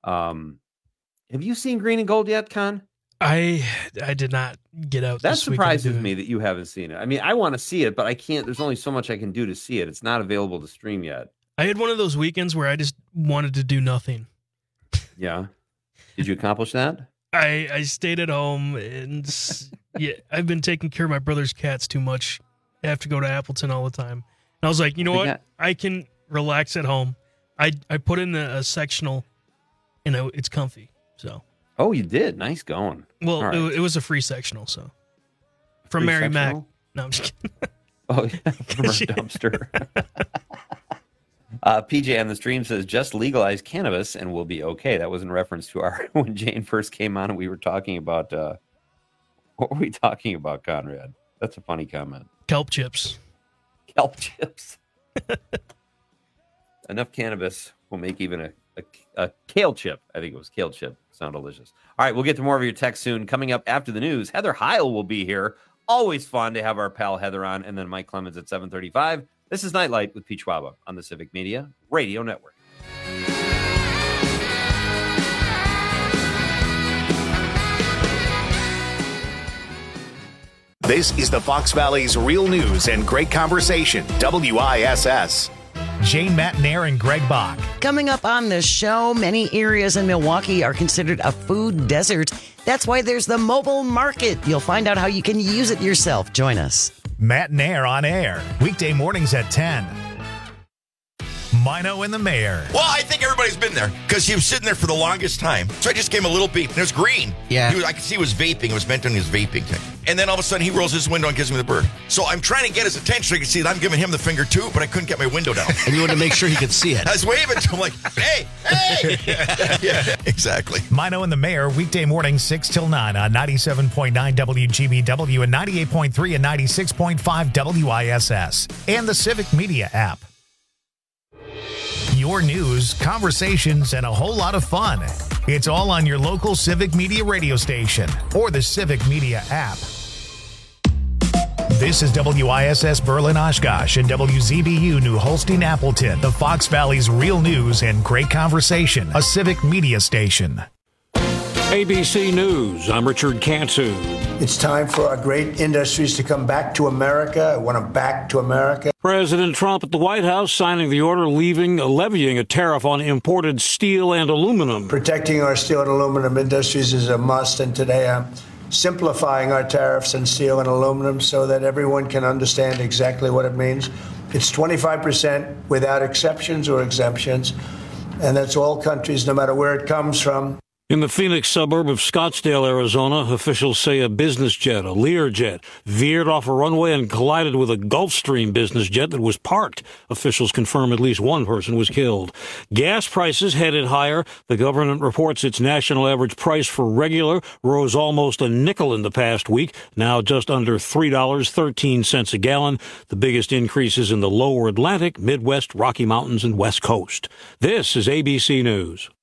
Have you seen Green and Gold yet, Con? I did not get out. That surprises me that you haven't seen it. I mean, I want to see it, but I can't. There's only so much I can do to see it. It's not available to stream yet. I had one of those weekends where I just wanted to do nothing. Yeah. Did you accomplish that? I stayed at home, and yeah, I've been taking care of my brother's cats too much. I have to go to Appleton all the time. And I was like, you know what? I can relax at home. I put in a sectional, and it's comfy. So. Oh, you did? Nice going. Well, right. It was a free sectional, so. From Mary Mac. No, I'm just kidding. Oh, yeah, from her dumpster. PJ on the stream says, just legalize cannabis and we'll be okay. That was in reference to when Jane first came on and we were talking about, what were we talking about, Conrad? That's a funny comment. Kelp chips. Kelp chips. Enough cannabis will make even a kale chip. I think it was kale chip. Sound delicious. All right, we'll get to more of your text soon. Coming up after the news, Heather Heil will be here. Always fun to have our pal Heather on, and then Mike Clemens at 7:35. This is Nightlight with Pete Schwaba on the Civic Media Radio Network. This is the Fox Valley's Real News and Great Conversation, WISS. Jane Matenaer and Greg Bach. Coming up on the show, many areas in Milwaukee are considered a food desert. That's why there's the mobile market. You'll find out how you can use it yourself. Join us. Matenaer on Air, weekday mornings at 10. Mino and the Mayor. Well, I think everybody's been there because he was sitting there for the longest time. So I just gave him a little beep, and it was green. Yeah. I could see he was vaping. It was meant on his vaping thing. And then all of a sudden, he rolls his window and gives me the bird. So I'm trying to get his attention so he can see that I'm giving him the finger too, but I couldn't get my window down. And you wanted to make sure he could see it. I was waving to him like, hey. Yeah, exactly. Mino and the Mayor, weekday morning 6 till 9 on 97.9 WGBW and 98.3 and 96.5 WISS. And the Civic Media app. Your news, conversations, and a whole lot of fun. It's all on your local Civic Media radio station or the Civic Media app. This is WISS Berlin Oshkosh and WZBU New Holstein Appleton, the Fox Valley's real news and great conversation, a Civic Media station. ABC News, I'm Richard Cantu. It's time for our great industries to come back to America. I want them back to America. President Trump at the White House signing the order levying a tariff on imported steel and aluminum. Protecting our steel and aluminum industries is a must, and today I'm simplifying our tariffs on steel and aluminum so that everyone can understand exactly what it means. It's 25% without exceptions or exemptions, and that's all countries, no matter where it comes from. In the Phoenix suburb of Scottsdale, Arizona, officials say a business jet, a Learjet, veered off a runway and collided with a Gulfstream business jet that was parked. Officials confirm at least one person was killed. Gas prices headed higher. The government reports its national average price for regular rose almost a nickel in the past week, now just under $3.13 a gallon. The biggest increases in the lower Atlantic, Midwest, Rocky Mountains, and West Coast. This is ABC News.